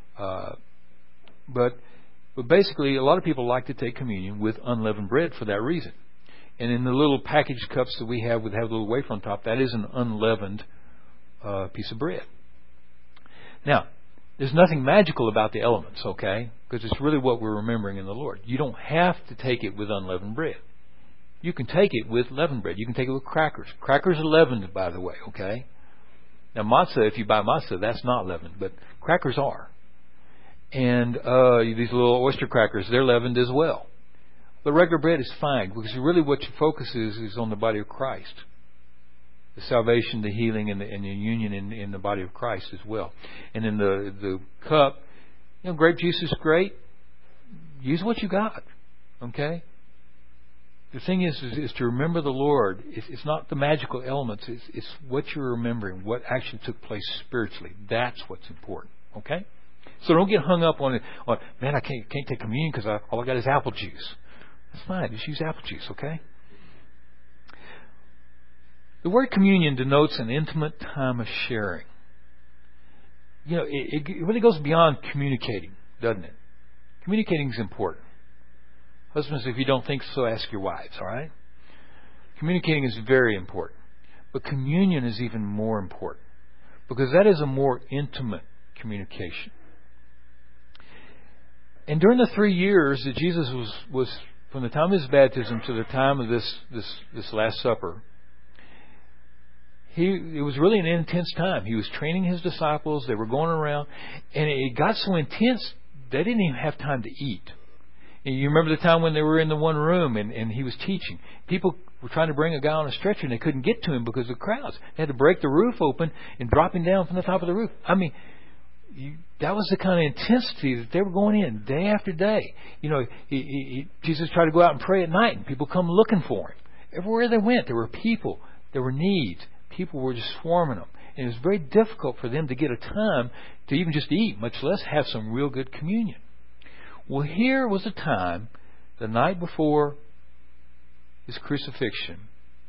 But basically, a lot of people like to take communion with unleavened bread for that reason. And in the little packaged cups that we have, with a little wafer on top, that is an unleavened piece of bread. Now, there's nothing magical about the elements, okay? Because it's really what we're remembering in the Lord. You don't have to take it with unleavened bread. You can take it with leavened bread. You can take it with crackers. Crackers are leavened, by the way, okay? Now, matzah, if you buy matzah, that's not leavened, but crackers are. And these little oyster crackers, they're leavened as well. But regular bread is fine, because really what your focus is on the body of Christ. The salvation, the healing, and the union in the body of Christ as well. And in the cup, grape juice is great. Use what you got, okay? The thing is to remember the Lord. It's not the magical elements. It's what you're remembering, what actually took place spiritually. That's what's important, okay? So don't get hung up on it. Man, I can't take communion because all I got is apple juice. That's fine. Just use apple juice, okay? The word communion denotes an intimate time of sharing. It really goes beyond communicating, doesn't it? Communicating is important. Husbands, if you don't think so, ask your wives, all right? Communicating is very important. But communion is even more important, because that is a more intimate communication. And during the 3 years that Jesus was from the time of His baptism to the time of this Last Supper, it was really an intense time. He was training His disciples. They were going around. And it got so intense, they didn't even have time to eat. And you remember the time when they were in the one room and He was teaching. People were trying to bring a guy on a stretcher and they couldn't get to Him because of the crowds. They had to break the roof open and drop Him down from the top of the roof. I mean, that was the kind of intensity that they were going in day after day. Jesus tried to go out and pray at night, and people come looking for Him. Everywhere they went, there were people. There were needs. People were just swarming Him. And it was very difficult for them to get a time to even just eat, much less have some real good communion. Well, here was a time, the night before His crucifixion,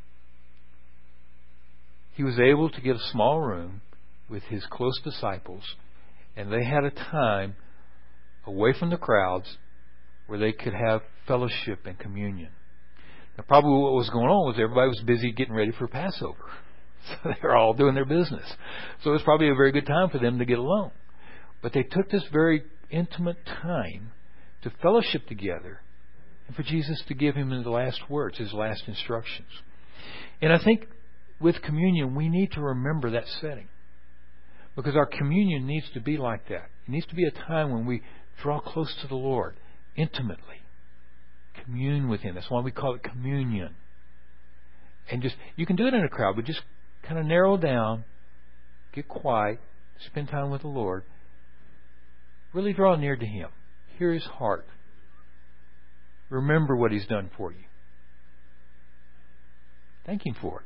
He was able to get a small room with His close disciples, and they had a time away from the crowds where they could have fellowship and communion. Now, probably what was going on was everybody was busy getting ready for Passover. So they were all doing their business. So it was probably a very good time for them to get alone. But they took this very intimate time to fellowship together and for Jesus to give Him the last words, His last instructions. And I think with communion, we need to remember that setting. Because our communion needs to be like that. It needs to be a time when we draw close to the Lord intimately. Commune with Him. That's why we call it communion. And just, you can do it in a crowd, but just kind of narrow down, get quiet, spend time with the Lord. Really draw near to Him. Hear His heart. Remember what He's done for you. Thank Him for it.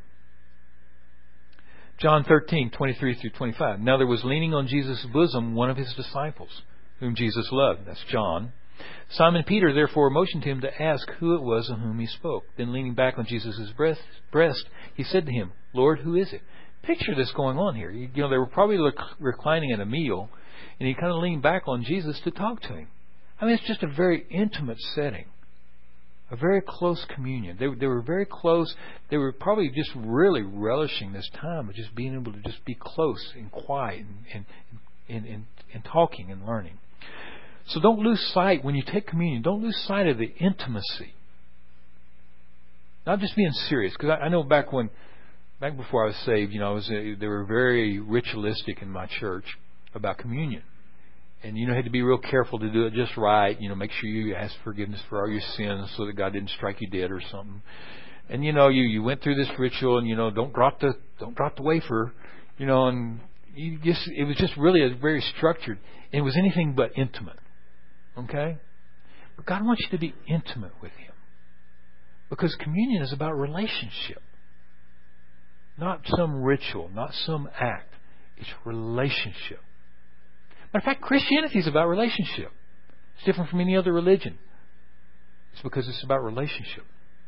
John 13:23-25. Now there was leaning on Jesus' bosom one of His disciples, whom Jesus loved. That's John. Simon Peter therefore motioned him to ask who it was of whom He spoke. Then leaning back on Jesus' breast, he said to Him, Lord, who is it? Picture this going on here. You know, they were probably reclining at a meal, and he kind of leaned back on Jesus to talk to Him. I mean, it's just a very intimate setting. A very close communion. They were very close. They were probably just really relishing this time of just being able to just be close and quiet and talking and learning. So don't lose sight when you take communion. Don't lose sight of the intimacy. Not just being serious. Because I know back before I was saved, you know, they were very ritualistic in my church about communion. And you had to be real careful to do it just right. Make sure you ask forgiveness for all your sins so that God didn't strike you dead or something. And you went through this ritual, and don't drop the wafer, and it was just really a very structured. And it was anything but intimate. Okay? But God wants you to be intimate with Him. Because communion is about relationship. Not some ritual, not some act. It's relationship. Matter of fact, Christianity is about relationship. It's different from any other religion. It's because it's about relationship.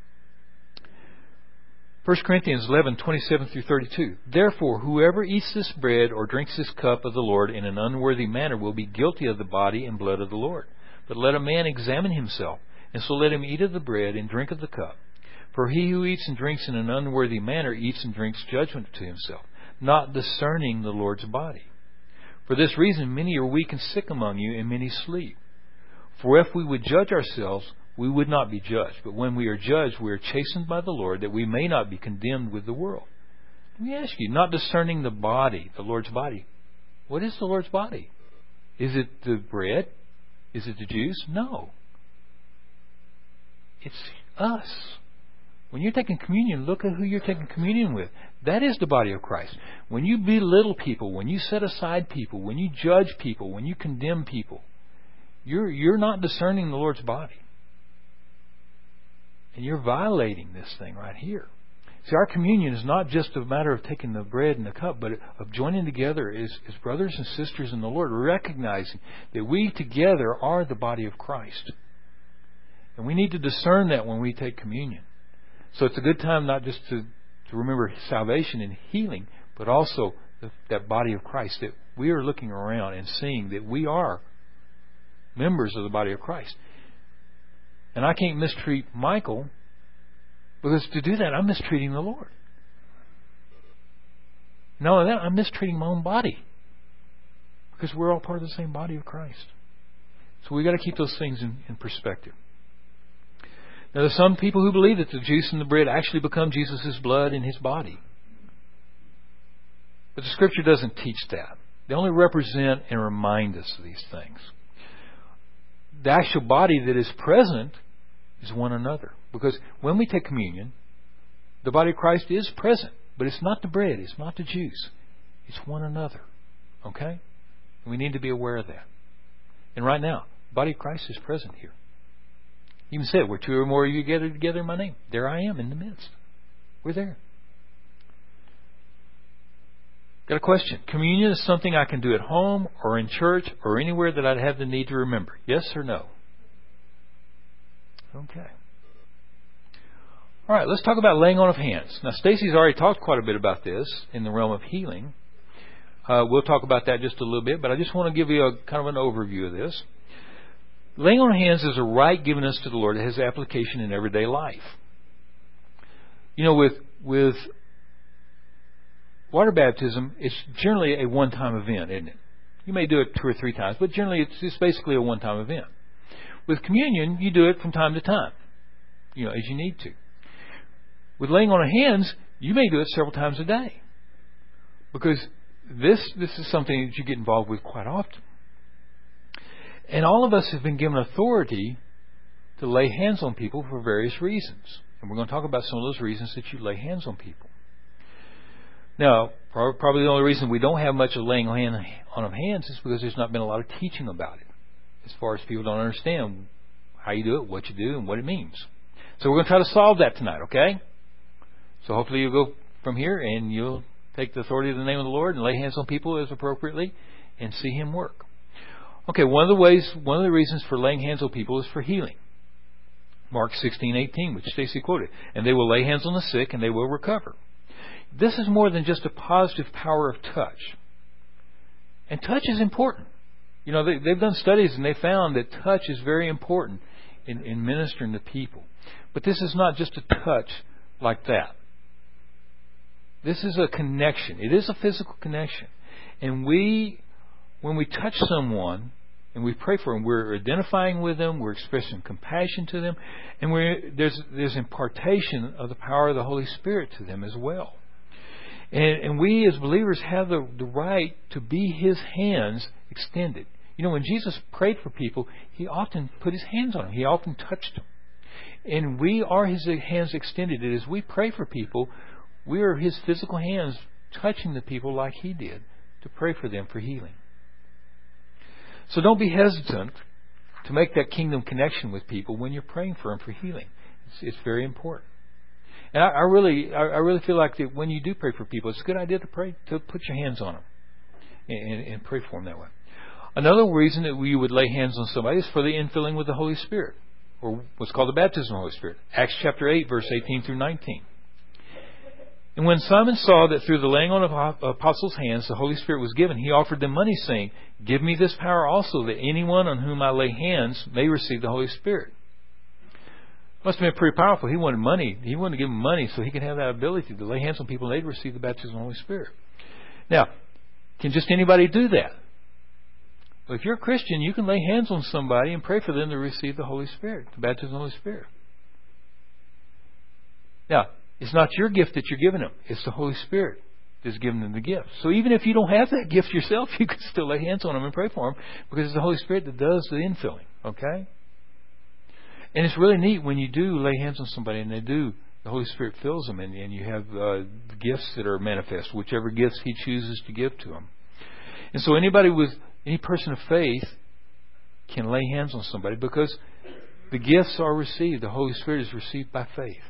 1 Corinthians 11:27-32. Therefore, whoever eats this bread or drinks this cup of the Lord in an unworthy manner will be guilty of the body and blood of the Lord. But let a man examine himself, and so let him eat of the bread and drink of the cup. For he who eats and drinks in an unworthy manner eats and drinks judgment to himself, not discerning the Lord's body. For this reason many are weak and sick among you, and many sleep. For if we would judge ourselves, we would not be judged. But when we are judged, we are chastened by the Lord, that we may not be condemned with the world. Let me ask you, not discerning the body, the Lord's body. What is the Lord's body? Is it the bread? Is it the juice? No. It's us. When you're taking communion, look at who you're taking communion with. That is the body of Christ. When you belittle people, when you set aside people, when you judge people, when you condemn people, you're not discerning the Lord's body. And you're violating this thing right here. See, our communion is not just a matter of taking the bread and the cup, but of joining together as brothers and sisters in the Lord, recognizing that we together are the body of Christ. And we need to discern that when we take communion. So it's a good time not just to remember salvation and healing, but also that body of Christ, that we are looking around and seeing that we are members of the body of Christ. And I can't mistreat Michael, because to do that, I'm mistreating the Lord. Not only that, I'm mistreating my own body, because we're all part of the same body of Christ. So we've got to keep those things in perspective. Now, there's some people who believe that the juice and the bread actually become Jesus' blood in His body. But the Scripture doesn't teach that. They only represent and remind us of these things. The actual body that is present is one another. Because when we take communion, the body of Christ is present. But it's not the bread, it's not the juice. It's one another. Okay? And we need to be aware of that. And right now, the body of Christ is present here. You even said, where two or more of you gathered together in my name, there I am in the midst. We're there. Got a question. Communion is something I can do at home or in church or anywhere that I'd have the need to remember. Yes or no? Okay. All right, let's talk about laying on of hands. Now, Stacy's already talked quite a bit about this in the realm of healing. We'll talk about that just a little bit, but I just want to give you a kind of an overview of this. Laying on of hands is a right given us to the Lord that has application in everyday life. You know, with water baptism, it's generally a one-time event, isn't it? You may do it 2 or 3 times, but generally it's just basically a one-time event. With communion, you do it from time to time, you know, as you need to. With laying on of hands, you may do it several times a day, because this is something that you get involved with quite often. And all of us have been given authority to lay hands on people for various reasons. And we're going to talk about some of those reasons that you lay hands on people. Now, probably the only reason we don't have much of laying on of hands is because there's not been a lot of teaching about it, as far as people don't understand how you do it, what you do, and what it means. So we're going to try to solve that tonight, okay? So hopefully you'll go from here and you'll take the authority of the name of the Lord and lay hands on people as appropriately and see Him work. Okay, one of the reasons for laying hands on people is for healing. Mark 16:18, which Stacy quoted, and they will lay hands on the sick and they will recover. This is more than just a positive power of touch. And touch is important. You know, they've done studies and they found that touch is very important in ministering to people. But this is not just a touch like that. This is a connection. It is a physical connection. And when we touch someone and we pray for them, we're identifying with them, we're expressing compassion to them, and there's impartation of the power of the Holy Spirit to them as well. And we as believers have the right to be His hands extended. You know, when Jesus prayed for people, He often put His hands on them. He often touched them. And we are His hands extended. And as we pray for people, we are His physical hands touching the people like He did to pray for them for healing. So don't be hesitant to make that kingdom connection with people when you're praying for them for healing. It's very important. And I really feel like that when you do pray for people, it's a good idea to put your hands on them and pray for them that way. Another reason that we would lay hands on somebody is for the infilling with the Holy Spirit, or what's called the baptism of the Holy Spirit. Acts chapter 8, verse 18 through 19. And when Simon saw that through the laying on of apostles' hands the Holy Spirit was given, he offered them money, saying, "Give me this power also, that anyone on whom I lay hands may receive the Holy Spirit." Must have been pretty powerful. He wanted money. He wanted to give them money so he could have that ability to lay hands on people and they'd receive the baptism of the Holy Spirit. Now, can just anybody do that? Well, if you're a Christian, you can lay hands on somebody and pray for them to receive the Holy Spirit, the baptism of the Holy Spirit. Now, it's not your gift that you're giving them. It's the Holy Spirit that's giving them the gift. So even if you don't have that gift yourself, you can still lay hands on them and pray for them, because it's the Holy Spirit that does the infilling. Okay? And it's really neat when you do lay hands on somebody and the Holy Spirit fills them, and you have gifts that are manifest, whichever gifts He chooses to give to them. And so any person of faith can lay hands on somebody because the gifts are received. The Holy Spirit is received by faith.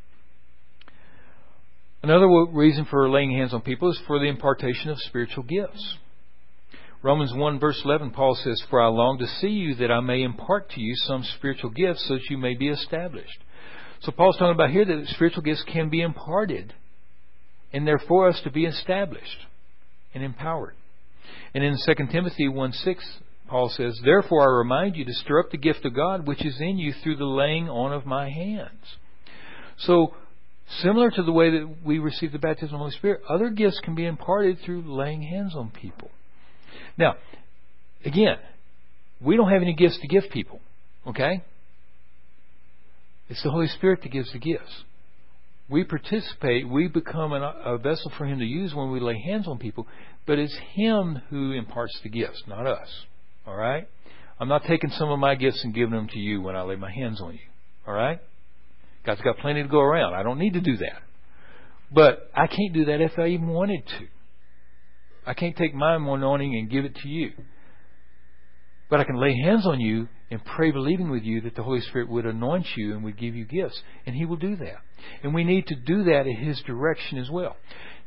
Another reason for laying hands on people is for the impartation of spiritual gifts. Romans 1 verse 11, Paul says, "For I long to see you, that I may impart to you some spiritual gifts, so that you may be established." So Paul's talking about here that spiritual gifts can be imparted, and they're for us to be established and empowered. And in 2 Timothy 1:6, Paul says, "Therefore I remind you to stir up the gift of God which is in you through the laying on of my hands." So, similar to the way that we receive the baptism of the Holy Spirit, other gifts can be imparted through laying hands on people. Now, again, we don't have any gifts to give people, okay? It's the Holy Spirit that gives the gifts. We participate, we become a vessel for Him to use when we lay hands on people, but it's Him who imparts the gifts, not us, all right? I'm not taking some of my gifts and giving them to you when I lay my hands on you, all right? God's got plenty to go around. I don't need to do that. But I can't do that if I even wanted to. I can't take my anointing and give it to you. But I can lay hands on you and pray believing with you that the Holy Spirit would anoint you and would give you gifts. And He will do that. And we need to do that in His direction as well.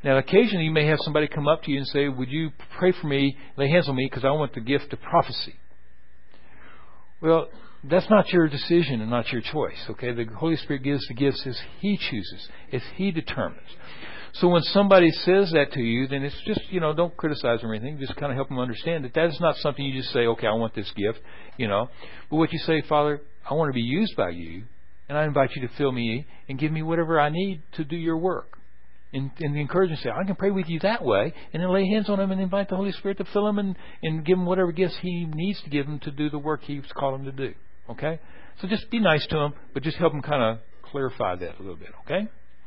Now, occasionally you may have somebody come up to you and say, would you pray for me, lay hands on me, because I want the gift of prophecy. Well, that's not your decision and not your choice, okay? The Holy Spirit gives the gifts as He chooses, as He determines. So when somebody says that to you, then it's just, don't criticize them or anything. Just kind of help them understand that is not something you just say, okay, I want this gift, But what you say, Father, I want to be used by you, and I invite you to fill me and give me whatever I need to do your work. And the encouragement say, I can pray with you that way, and then lay hands on him and invite the Holy Spirit to fill him and give him whatever gifts He needs to give him to do the work He's called him to do. Okay? So just be nice to him, but just help him kind of clarify that a little bit. Okay?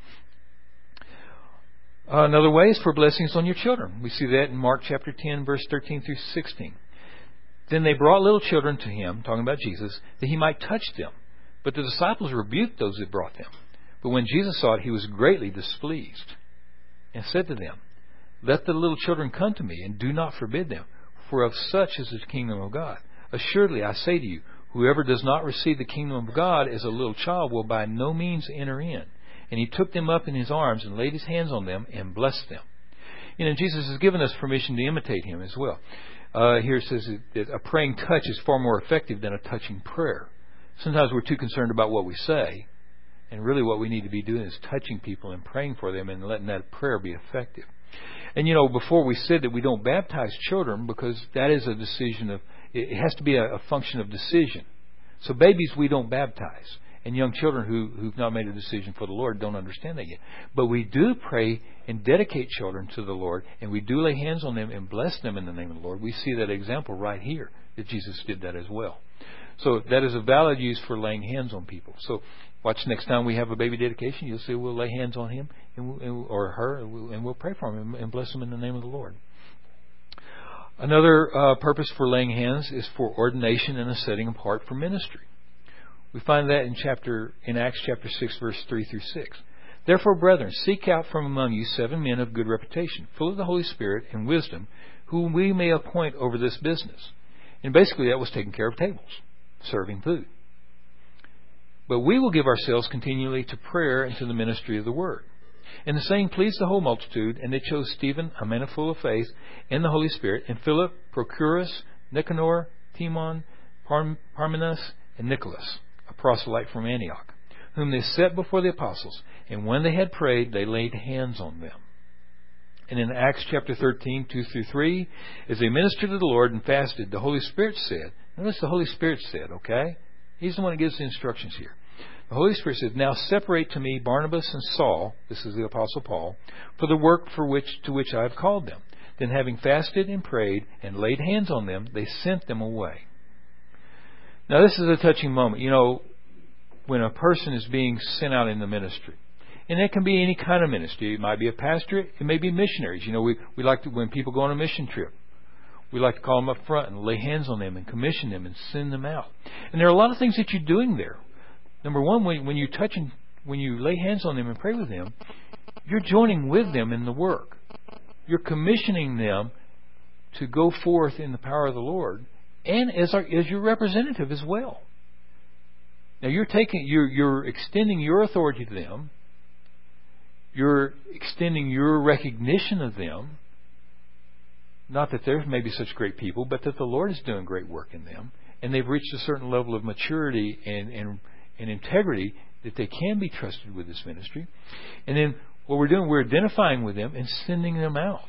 Another way is for blessings on your children. We see that in Mark chapter 10, verse 13 through 16. Then they brought little children to Him, talking about Jesus, that He might touch them. But the disciples rebuked those that brought them. But when Jesus saw it, He was greatly displeased, and said to them, Let the little children come to me, and do not forbid them, for of such is the kingdom of God. Assuredly, I say to you, whoever does not receive the kingdom of God as a little child will by no means enter in. And He took them up in His arms and laid His hands on them and blessed them. Jesus has given us permission to imitate Him as well. Here it says that a praying touch is far more effective than a touching prayer. Sometimes we're too concerned about what we say. And really what we need to be doing is touching people and praying for them and letting that prayer be effective. And before we said that we don't baptize children because that is a decision it has to be a function of decision. So babies we don't baptize. And young children who've not made a decision for the Lord don't understand that yet. But we do pray and dedicate children to the Lord, and we do lay hands on them and bless them in the name of the Lord. We see that example right here, that Jesus did that as well. So that is a valid use for laying hands on people. So watch next time we have a baby dedication, you'll see we'll lay hands on him or her, and we'll pray for him and bless him in the name of the Lord. Another purpose for laying hands is for ordination and a setting apart for ministry. We find that in Acts chapter 6, verse 3 through 6. Therefore, brethren, seek out from among you 7 men of good reputation, full of the Holy Spirit and wisdom, whom we may appoint over this business. And basically that was taking care of tables, serving food. But we will give ourselves continually to prayer and to the ministry of the word. And the saying pleased the whole multitude, and they chose Stephen, a man full of faith, and the Holy Spirit, and Philip, Prochorus, Nicanor, Timon, Parmenas, and Nicholas, a proselyte from Antioch, whom they set before the apostles. And when they had prayed, they laid hands on them. And in Acts chapter 13, 2 through 3, as they ministered to the Lord and fasted, the Holy Spirit said, notice the Holy Spirit said, okay? He's the one who gives the instructions here. The Holy Spirit said, now separate to me Barnabas and Saul, this is the Apostle Paul, for the work to which I have called them. Then having fasted and prayed and laid hands on them, they sent them away. Now this is a touching moment. When a person is being sent out in the ministry. And it can be any kind of ministry. It might be a pastorate. It may be missionaries. We like to, when people go on a mission trip, we like to call them up front and lay hands on them and commission them and send them out. And there are a lot of things that you're doing there. Number one, when you lay hands on them and pray with them, you're joining with them in the work. You're commissioning them to go forth in the power of the Lord, and as your representative as well. Now you're extending your authority to them. You're extending your recognition of them. Not that they're maybe such great people, but that the Lord is doing great work in them, and they've reached a certain level of maturity and integrity that they can be trusted with this ministry. And then what we're doing, we're identifying with them and sending them out.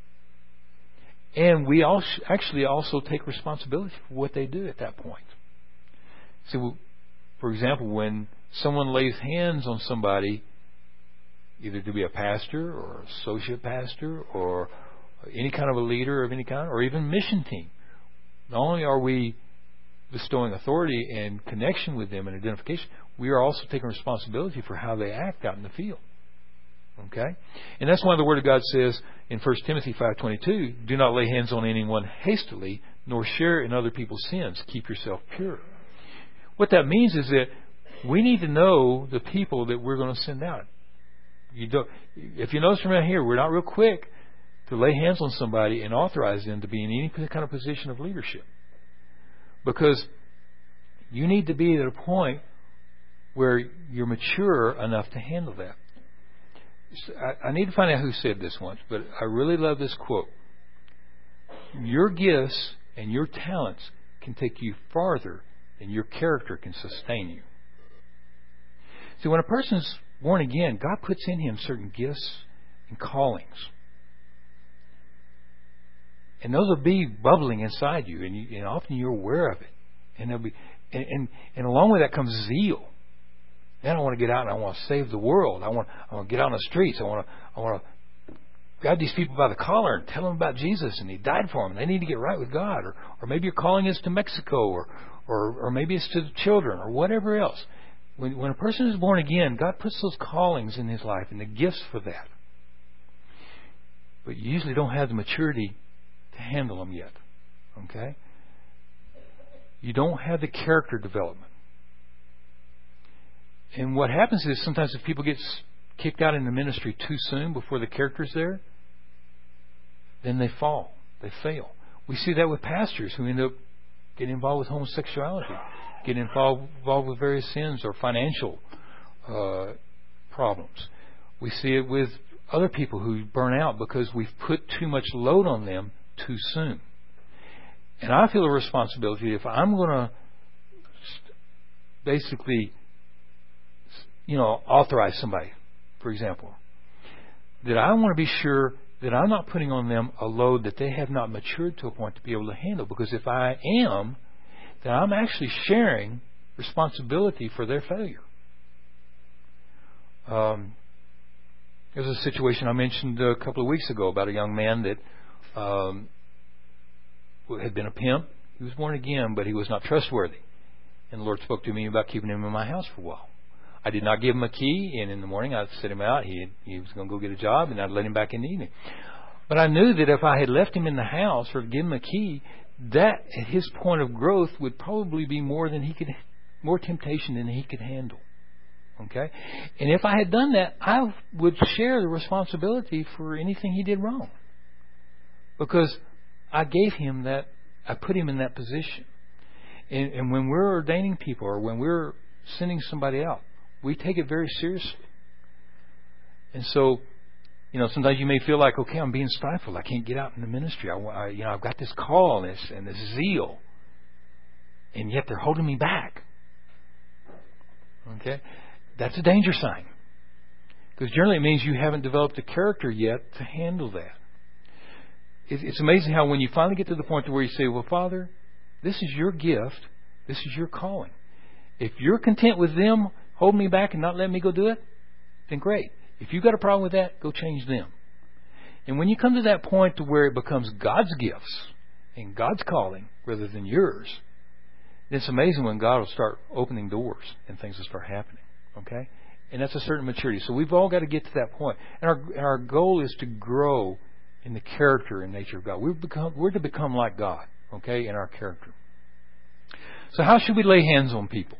And we actually also take responsibility for what they do at that point. So, for example, when someone lays hands on somebody, either to be a pastor or associate pastor or any kind of a leader of any kind, or even mission team, not only are we bestowing authority and connection with them and identification, we are also taking responsibility for how they act out in the field. Okay? And that's why the Word of God says in 1 Timothy 5:22, do not lay hands on anyone hastily, nor share in other people's sins. Keep yourself pure. What that means is that we need to know the people that we're going to send out. If you notice from out here, we're not real quick to lay hands on somebody and authorize them to be in any kind of position of leadership. Because you need to be at a point where you're mature enough to handle that. I need to find out who said this once, but I really love this quote. Your gifts and your talents can take you farther than your character can sustain you. See, when a person's born again, God puts in him certain gifts and callings. And those will be bubbling inside you, and often you're aware of it. And they'll be, and along with that comes zeal. Then I want to get out and I want to save the world. I want to get out on the streets. I want to grab these people by the collar and tell them about Jesus, and He died for them. They need to get right with God. Or maybe your calling is to Mexico, or maybe it's to the children, or whatever else. When a person is born again, God puts those callings in his life and the gifts for that. But you usually don't have the maturity to handle them yet. Okay? You don't have the character development. And what happens is sometimes if people get kicked out in the ministry too soon before the character's there, then they fall. They fail. We see that with pastors who end up getting involved with homosexuality, getting involved with various sins or financial problems. We see it with other people who burn out because we've put too much load on them too soon. And I feel a responsibility if I'm going to basically, authorize somebody, for example, that I want to be sure that I'm not putting on them a load that they have not matured to a point to be able to handle. Because if I am, then I'm actually sharing responsibility for their failure. There's a situation I mentioned a couple of weeks ago about a young man that had been a pimp. He was born again, but he was not trustworthy. And the Lord spoke to me about keeping him in my house for a while. I did not give him a key, and in the morning I'd set him out. He was going to go get a job, and I'd let him back in the evening. But I knew that if I had left him in the house or given him a key, that at his point of growth would probably be more temptation than he could handle. Okay? And if I had done that, I would share the responsibility for anything he did wrong. Because I gave him that, I put him in that position. And when we're ordaining people or when we're sending somebody out, we take it very seriously. And so, sometimes you may feel like, okay, I'm being stifled. I can't get out in the ministry. I've got this call and this zeal. And yet they're holding me back. Okay? That's a danger sign. Because generally it means you haven't developed the character yet to handle that. It's amazing how when you finally get to the point to where you say, well, Father, this is your gift. This is your calling. If you're content with them holding me back and not letting me go do it, then great. If you've got a problem with that, go change them. And when you come to that point to where it becomes God's gifts and God's calling rather than yours, then it's amazing when God will start opening doors and things will start happening. Okay? And that's a certain maturity. So we've all got to get to that point. And our goal is to grow in the character and nature of God. We're to become like God, okay, in our character. So how should we lay hands on people?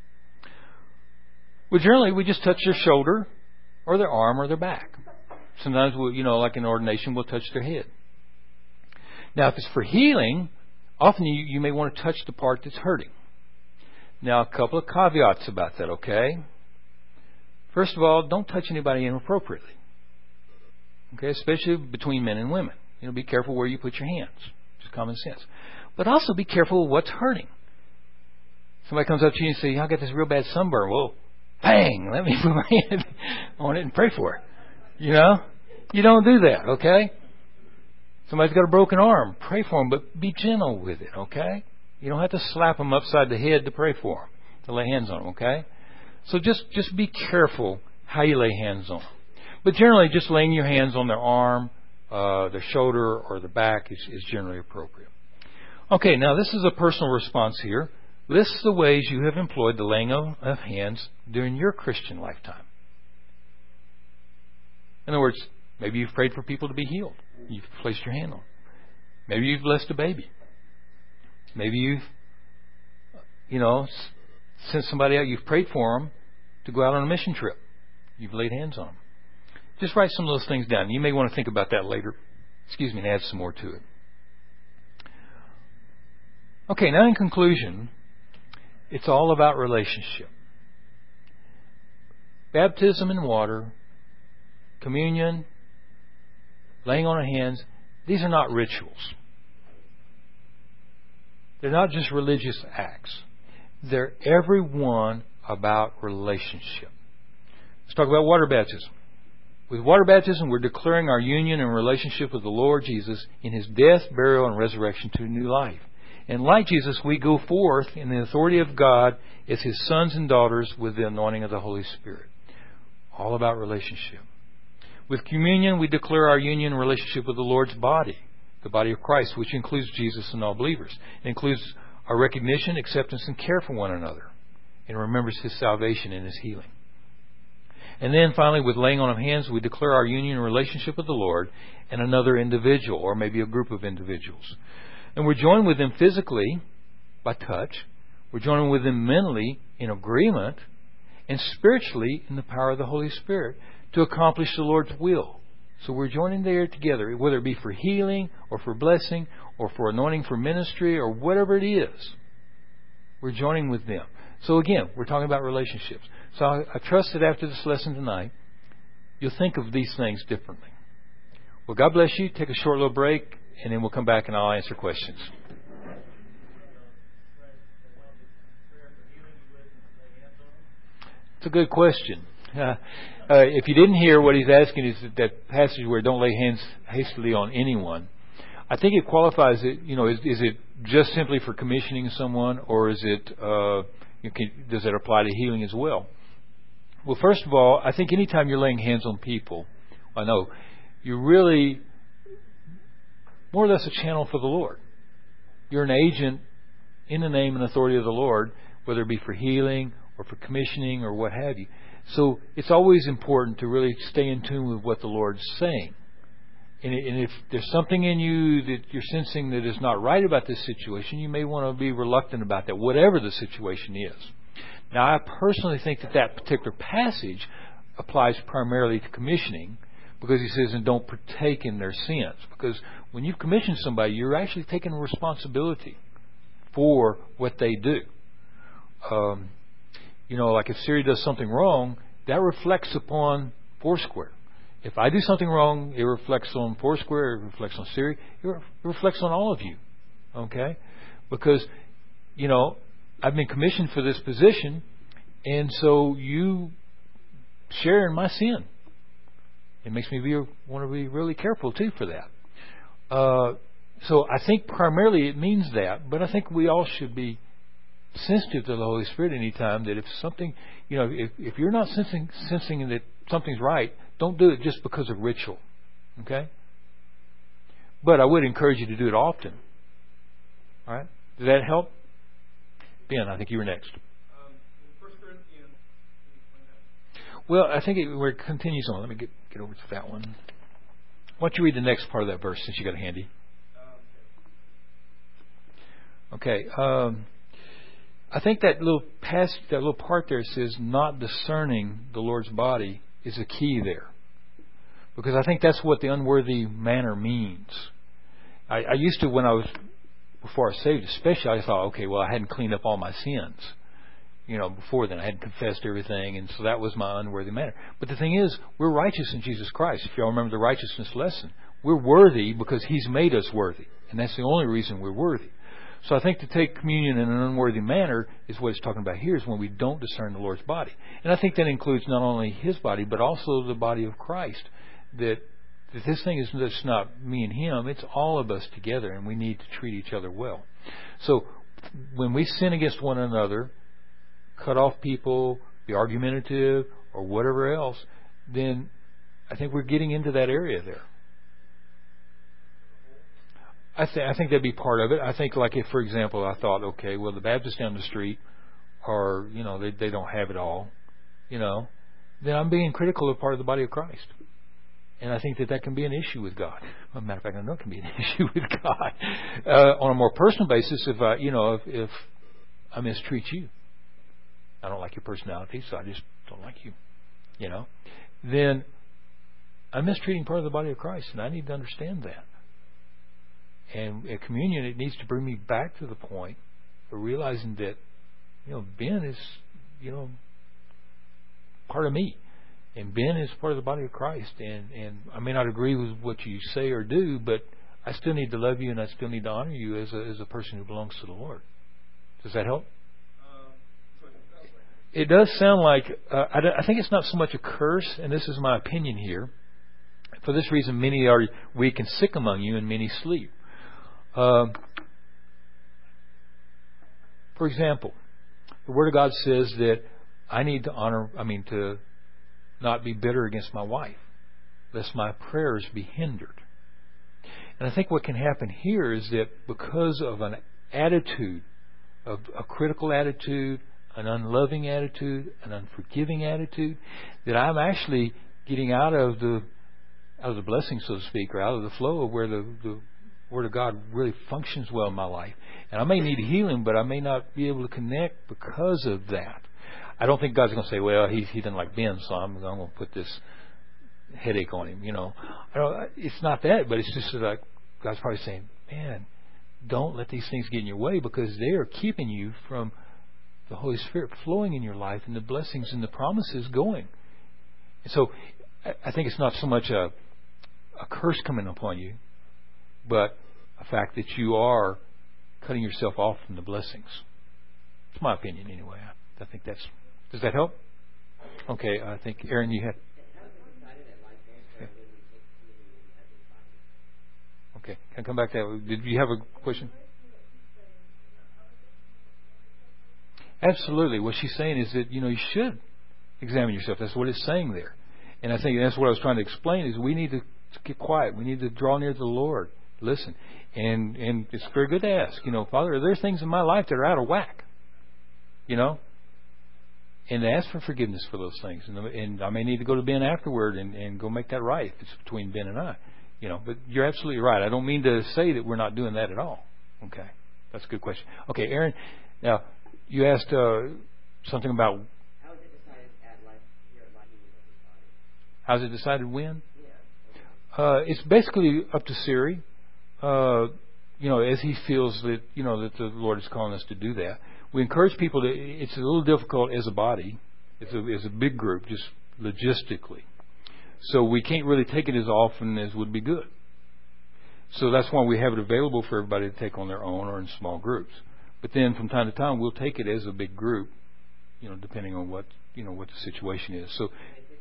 Well, generally we just touch their shoulder or their arm or their back. Sometimes like in ordination, we'll touch their head. Now, if it's for healing, often you may want to touch the part that's hurting. Now, a couple of caveats about that, okay? First of all, don't touch anybody inappropriately. Okay, especially between men and women. Be careful where you put your hands. Just common sense. But also be careful of what's hurting. Somebody comes up to you and says, I got this real bad sunburn. Well, bang, let me put my hand on it and pray for it. You don't do that, okay? Somebody's got a broken arm. Pray for them, but be gentle with it, okay? You don't have to slap them upside the head to pray for them, to lay hands on them, okay? So just be careful how you lay hands on them. But generally, just laying your hands on their arm, their shoulder, or the back is generally appropriate. Okay, now this is a personal response here. List the ways you have employed the laying of hands during your Christian lifetime. In other words, maybe you've prayed for people to be healed. You've placed your hand on them. Maybe you've blessed a baby. Maybe you've, sent somebody out. You've prayed for them to go out on a mission trip. You've laid hands on them. Just write some of those things down. You may want to think about that later. And add some more to it. Okay, now in conclusion, it's all about relationship. Baptism in water communion, laying on of hands, these are not rituals. They're not just religious acts. They're every one about relationship. Let's talk about water baptism. With water baptism, we're declaring our union and relationship with the Lord Jesus in His death, burial, and resurrection to new life. And like Jesus, we go forth in the authority of God as His sons and daughters with the anointing of the Holy Spirit. All about relationship. With communion, we declare our union and relationship with the Lord's body, the body of Christ, which includes Jesus and all believers. It includes our recognition, acceptance, and care for one another, and remembers His salvation and His healing. And then finally, with laying on of hands, we declare our union and relationship with the Lord and another individual, or maybe a group of individuals. And we're joined with them physically by touch. We're joining with them mentally in agreement, and spiritually in the power of the Holy Spirit to accomplish the Lord's will. So we're joining there together, whether it be for healing or for blessing or for anointing for ministry or whatever it is. We're joining with them. So again, we're talking about relationships. So I trust that after this lesson tonight, you'll think of these things differently. Well, God bless you. Take a short little break, and then we'll come back and I'll answer questions. It's a good question. If you didn't hear, what he's asking is that passage where don't lay hands hastily on anyone. I think it qualifies it. Is it just simply for commissioning someone, or is it does it apply to healing as well? Well, first of all, I think anytime you're laying hands on people, you're really more or less a channel for the Lord. You're an agent in the name and authority of the Lord, whether it be for healing or for commissioning or what have you. So it's always important to really stay in tune with what the Lord's saying. And if there's something in you that you're sensing that is not right about this situation, you may want to be reluctant about that, whatever the situation is. Now, I personally think that particular passage applies primarily to commissioning, because he says, and don't partake in their sins. Because when you commission somebody, you're actually taking responsibility for what they do. Like if Siri does something wrong, that reflects upon Foursquare. If I do something wrong, it reflects on Foursquare, it reflects on Siri, it reflects on all of you. Okay? Because, I've been commissioned for this position, and so you share in my sin. It makes me want to be really careful, too, for that. So I think primarily it means that, but I think we all should be sensitive to the Holy Spirit anytime that if something, if you're not sensing that something's right, don't do it just because of ritual. Okay? But I would encourage you to do it often. All right? Does that help? Ben, I think you were next. 1 Corinthians. Well, I think it continues on. Let me get over to that one. Why don't you read the next part of that verse since you got it handy? Okay. I think that little part there says not discerning the Lord's body is a key there. Because I think that's what the unworthy manner means. I used to, before I was saved especially, I thought, okay, well, I hadn't cleaned up all my sins. Before then I hadn't confessed everything, and so that was my unworthy manner. But the thing is, we're righteous in Jesus Christ. If y'all remember the righteousness lesson, we're worthy because He's made us worthy. And that's the only reason we're worthy. So I think to take communion in an unworthy manner is what it's talking about here, is when we don't discern the Lord's body. And I think that includes not only His body, but also the body of Christ. That this thing is just not me and Him, it's all of us together, and we need to treat each other well. So when we sin against one another, cut off people, be argumentative, or whatever else, then I think we're getting into that area there. I think that'd be part of it. I think, like if, for example, I thought, okay, well, the Baptists down the street are, they don't have it all, then I'm being critical of part of the body of Christ. And I think that can be an issue with God. As a matter of fact, I know it can be an issue with God. On a more personal basis, if I mistreat you, I don't like your personality, so I just don't like you, then I'm mistreating part of the body of Christ, and I need to understand that. And at communion, it needs to bring me back to the point of realizing that, Ben is, part of me. And Ben is part of the body of Christ. And I may not agree with what you say or do, but I still need to love you and I still need to honor you as a person who belongs to the Lord. Does that help? It does sound like, I think it's not so much a curse, and this is my opinion here. For this reason, many are weak and sick among you, and many sleep. For example, the Word of God says that I need to not be bitter against my wife, lest my prayers be hindered. And I think what can happen here is that because of an attitude, of a critical attitude, an unloving attitude, an unforgiving attitude, that I'm actually getting out of the blessing, so to speak, or out of the flow of where the Word of God really functions well in my life. And I may need healing, but I may not be able to connect because of that. I don't think God's going to say, well, he doesn't like Ben, so I'm going to put this headache on him. It's not that, but it's just like God's probably saying, man, don't let these things get in your way, because they are keeping you from the Holy Spirit flowing in your life and the blessings and the promises going. And so I think it's not so much a curse coming upon you, but a fact that you are cutting yourself off from the blessings. It's my opinion anyway. I think that's... Does that help? Okay, I think, Aaron, you had... Okay, can I come back to that? Did you have a question? Absolutely. What she's saying is that, you should examine yourself. That's what it's saying there. And I think that's what I was trying to explain, is we need to get quiet. We need to draw near to the Lord. Listen. And it's very good to ask, Father, are there things in my life that are out of whack? And ask for forgiveness for those things. And I may need to go to Ben afterward and go make that right if it's between Ben and I. But you're absolutely right. I don't mean to say that we're not doing that at all. Okay. That's a good question. Okay, Aaron, now, you asked something about... How is it decided at Life here at Life Media? How's it decided when? Yeah. It's basically up to Siri. As he feels that, that the Lord is calling us to do that. We encourage people to... It's a little difficult as a body. It's a big group, just logistically. So we can't really take it as often as would be good. So that's why we have it available for everybody to take on their own or in small groups. But then from time to time, we'll take it as a big group, depending on what the situation is. So,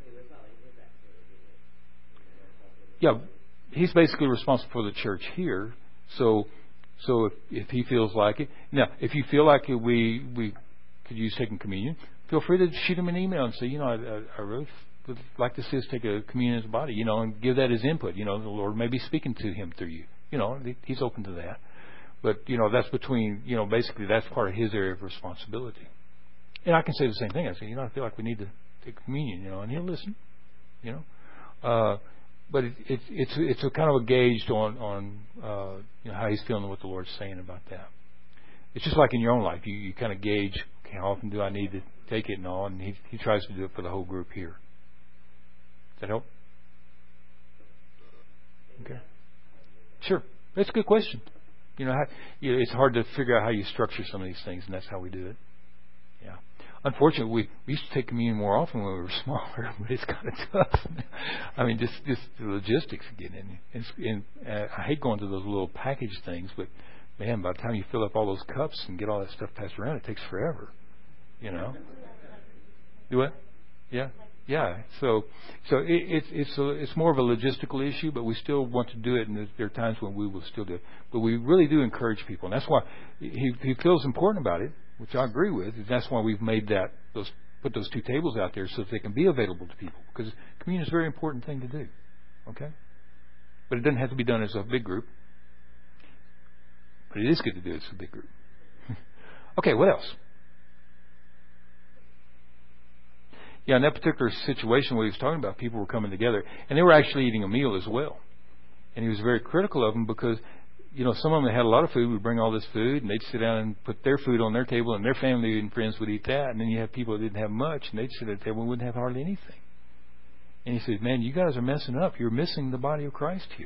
yeah, he's basically responsible for the church here. So if he feels like it, now if you feel like we could use taking communion, feel free to shoot him an email and say, I really would like to see us take a communion as a body, and give that as input. The Lord may be speaking to him through you. He's open to that. But, that's between, basically that's part of his area of responsibility. And I can say the same thing. I say, I feel like we need to take communion, and he'll listen, But it's a kind of a gauge on how he's feeling, what the Lord's saying about that. It's just like in your own life. You kind of gauge, okay, how often do I need to take it and all, and he tries to do it for the whole group here. Does that help? Okay. Sure. That's a good question. It's hard to figure out how you structure some of these things, and that's how we do it. Yeah. Unfortunately, we used to take communion more often when we were smaller, but it's kind of tough. I mean, just the logistics of getting in. And I hate going to those little package things, but man, by the time you fill up all those cups and get all that stuff passed around, it takes forever. Do what? Yeah. Yeah, so it's more of a logistical issue, but we still want to do it, and there are times when we will still do it. But we really do encourage people, and that's why he feels important about it, which I agree with. That's why we've made put those two tables out there so that they can be available to people, because communion is a very important thing to do. Okay, but it doesn't have to be done as a big group. But it is good to do it as a big group. Okay, what else? Yeah, in that particular situation where he was talking about, people were coming together, and they were actually eating a meal as well. And he was very critical of them because, some of them that had a lot of food would bring all this food, and they'd sit down and put their food on their table, and their family and friends would eat that. And then you have people that didn't have much, and they'd sit at the table and wouldn't have hardly anything. And he said, man, you guys are messing up. You're missing the body of Christ here.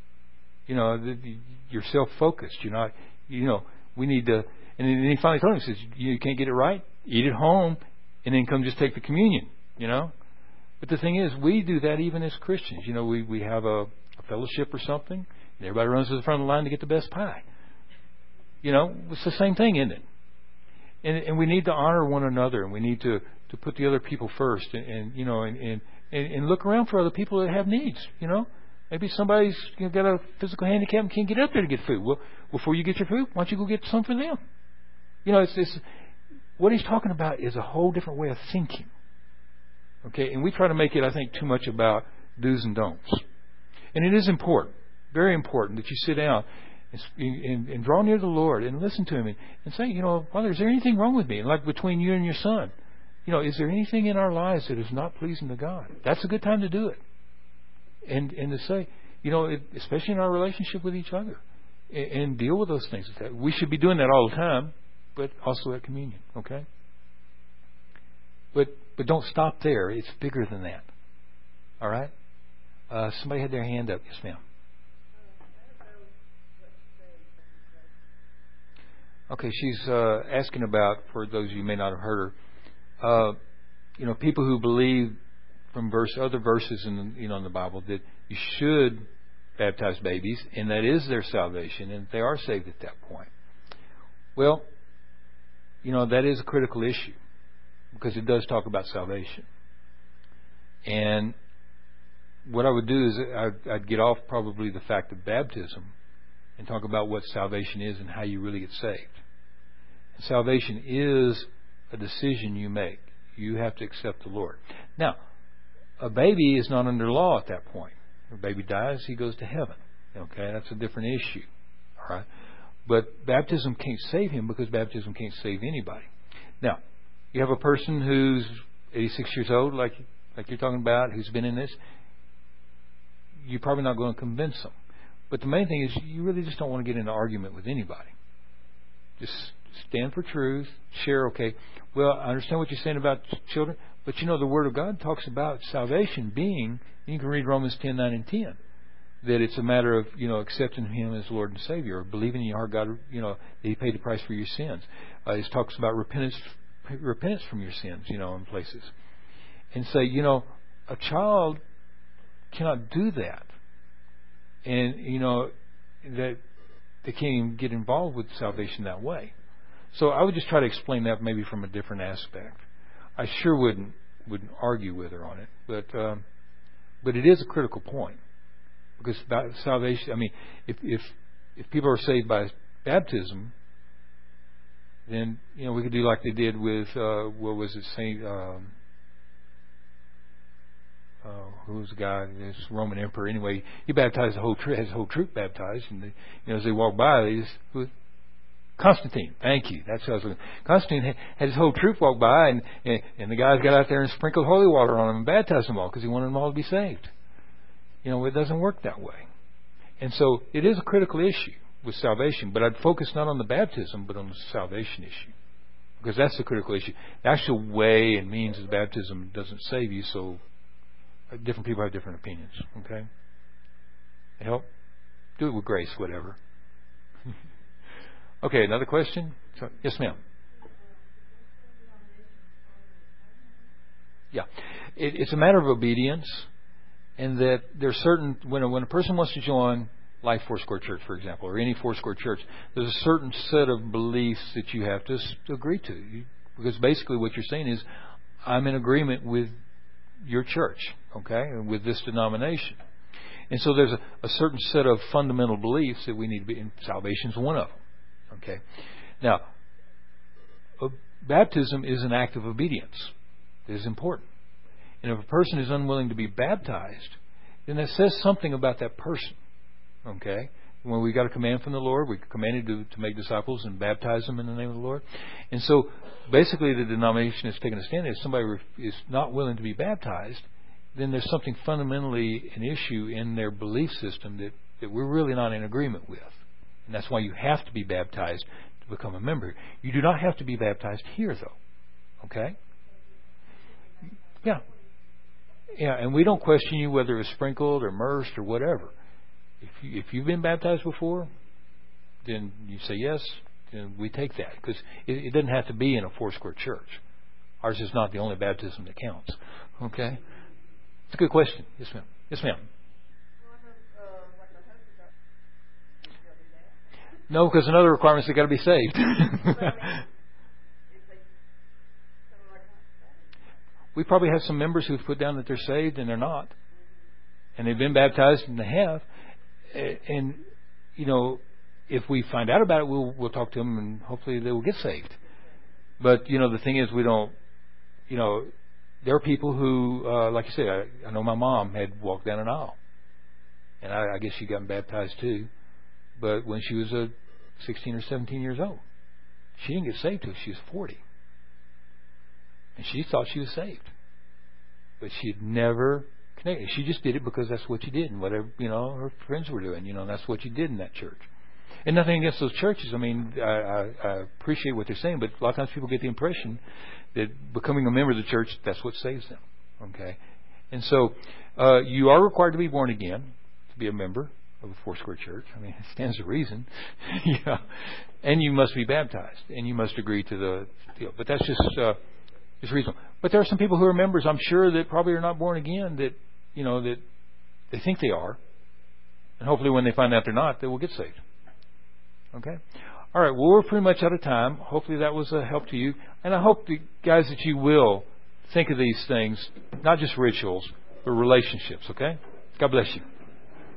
You're self-focused. You're not, we need to... And then he finally told him, he says, you can't get it right? Eat at home. And then come just take the communion, But the thing is, we do that even as Christians. You know, we have a fellowship or something, and everybody runs to the front of the line to get the best pie. You know, it's the same thing, isn't it? And we need to honor one another, and we need to put the other people first, and you know, and look around for other people that have needs. You know, maybe somebody's got a physical handicap and can't get up there to get food. Well, before you get your food, why don't you go get some for them? You know, it's what he's talking about is a whole different way of thinking. Okay, and we try to make it, I think, too much about do's and don'ts. And it is important, very important, that you sit down and draw near the Lord and listen to Him and say, you know, Father, is there anything wrong with me? And like between you and your son, you know, is there anything in our lives that is not pleasing to God? That's a good time to do it. And to say, you know, especially in our relationship with each other, and deal with those things. We should be doing that all the time, but also at communion, okay? But don't stop there. It's bigger than that. All right? Somebody had their hand up. Yes, ma'am. Okay, she's asking about, for those of you who may not have heard her, you know, people who believe from other verses in the Bible that you should baptize babies, and that is their salvation, and they are saved at that point. Well, you know, that is a critical issue because it does talk about salvation. And what I would do is I'd get off probably the fact of baptism and talk about what salvation is and how you really get saved. And salvation is a decision you make. You have to accept the Lord. Now, a baby is not under law at that point. If a baby dies, he goes to heaven. Okay, that's a different issue. All right, but baptism can't save him because baptism can't save anybody. Now, you have a person who's 86 years old, like you're talking about, who's been in this. You're probably not going to convince them. But the main thing is you really just don't want to get into an argument with anybody. Just stand for truth, share, okay, well, I understand what you're saying about children, but you know the Word of God talks about salvation being, you can read Romans 10, 9, and 10, that it's a matter of, you know, accepting Him as Lord and Savior, or believing in your heart, God, you know, that He paid the price for your sins. It talks about repentance from your sins, you know, in places. And say, you know, a child cannot do that. And, you know, that they can't even get involved with salvation that way. So I would just try to explain that maybe from a different aspect. I sure wouldn't argue with her on it, but it is a critical point because about salvation. I mean, if people are saved by baptism, then you know we could do like they did with what was it, Saint? Who was the guy? This Roman emperor. Anyway, he baptized the whole troop. Has the whole troop baptized, and you know as they walked by, they just Constantine, thank you. That's what I was looking. Constantine had his whole troop walk by, and the guys got out there and sprinkled holy water on them and baptized them all because he wanted them all to be saved. You know, it doesn't work that way. And so it is a critical issue with salvation, but I'd focus not on the baptism, but on the salvation issue because that's the critical issue. The actual way and means of baptism doesn't save you, so different people have different opinions. Okay? Help? Do it with grace, whatever. Okay, another question? Yes, ma'am. Yeah. It's a matter of obedience, and that there's certain, when a person wants to join Life Foursquare Church, for example, or any Foursquare church, there's a certain set of beliefs that you have to agree to. Because basically what you're saying is, I'm in agreement with your church, okay, and with this denomination. And so there's a certain set of fundamental beliefs that we need to be, and salvation's one of them. Okay. Now, baptism is an act of obedience. It is important. And if a person is unwilling to be baptized, then that says something about that person. Okay. When we got a command from the Lord, we commanded to make disciples and baptize them in the name of the Lord. And so, basically, the denomination is taking a stand. If somebody is not willing to be baptized, then there's something fundamentally an issue in their belief system that we're really not in agreement with. And that's why you have to be baptized to become a member. You do not have to be baptized here, though. Okay? Yeah. Yeah, and we don't question you whether it's sprinkled or immersed or whatever. If you've been baptized before, then you say yes, then we take that. Because it doesn't have to be in a Foursquare church. Ours is not the only baptism that counts. Okay? It's a good question. Yes, ma'am. Yes, ma'am. No, because another requirement is they got to be saved. We probably have some members who've put down that they're saved and they're not, and they've been baptized and they have. And you know, if we find out about it, we'll talk to them and hopefully they will get saved. But you know, the thing is, we don't. You know, there are people who, like you said, I know my mom had walked down an aisle, and I guess she got baptized too. But when she was 16 or 17 years old, she didn't get saved till she was 40. And she thought she was saved. But she had never connected. She just did it because that's what you did. And whatever, you know, her friends were doing, you know, that's what you did in that church. And nothing against those churches. I mean, I appreciate what they're saying, but a lot of times people get the impression that becoming a member of the church, that's what saves them. Okay? And so, you are required to be born again to be a member of a Foursquare church. I mean, it stands to reason. Yeah. And you must be baptized. And you must agree to the deal. But that's just reasonable. But there are some people who are members, I'm sure, that probably are not born again, that, you know, that they think they are. And hopefully when they find out they're not, they will get saved. Okay? All right. Well, we're pretty much out of time. Hopefully that was a help to you. And I hope, guys, that you will think of these things, not just rituals, but relationships. Okay? God bless you.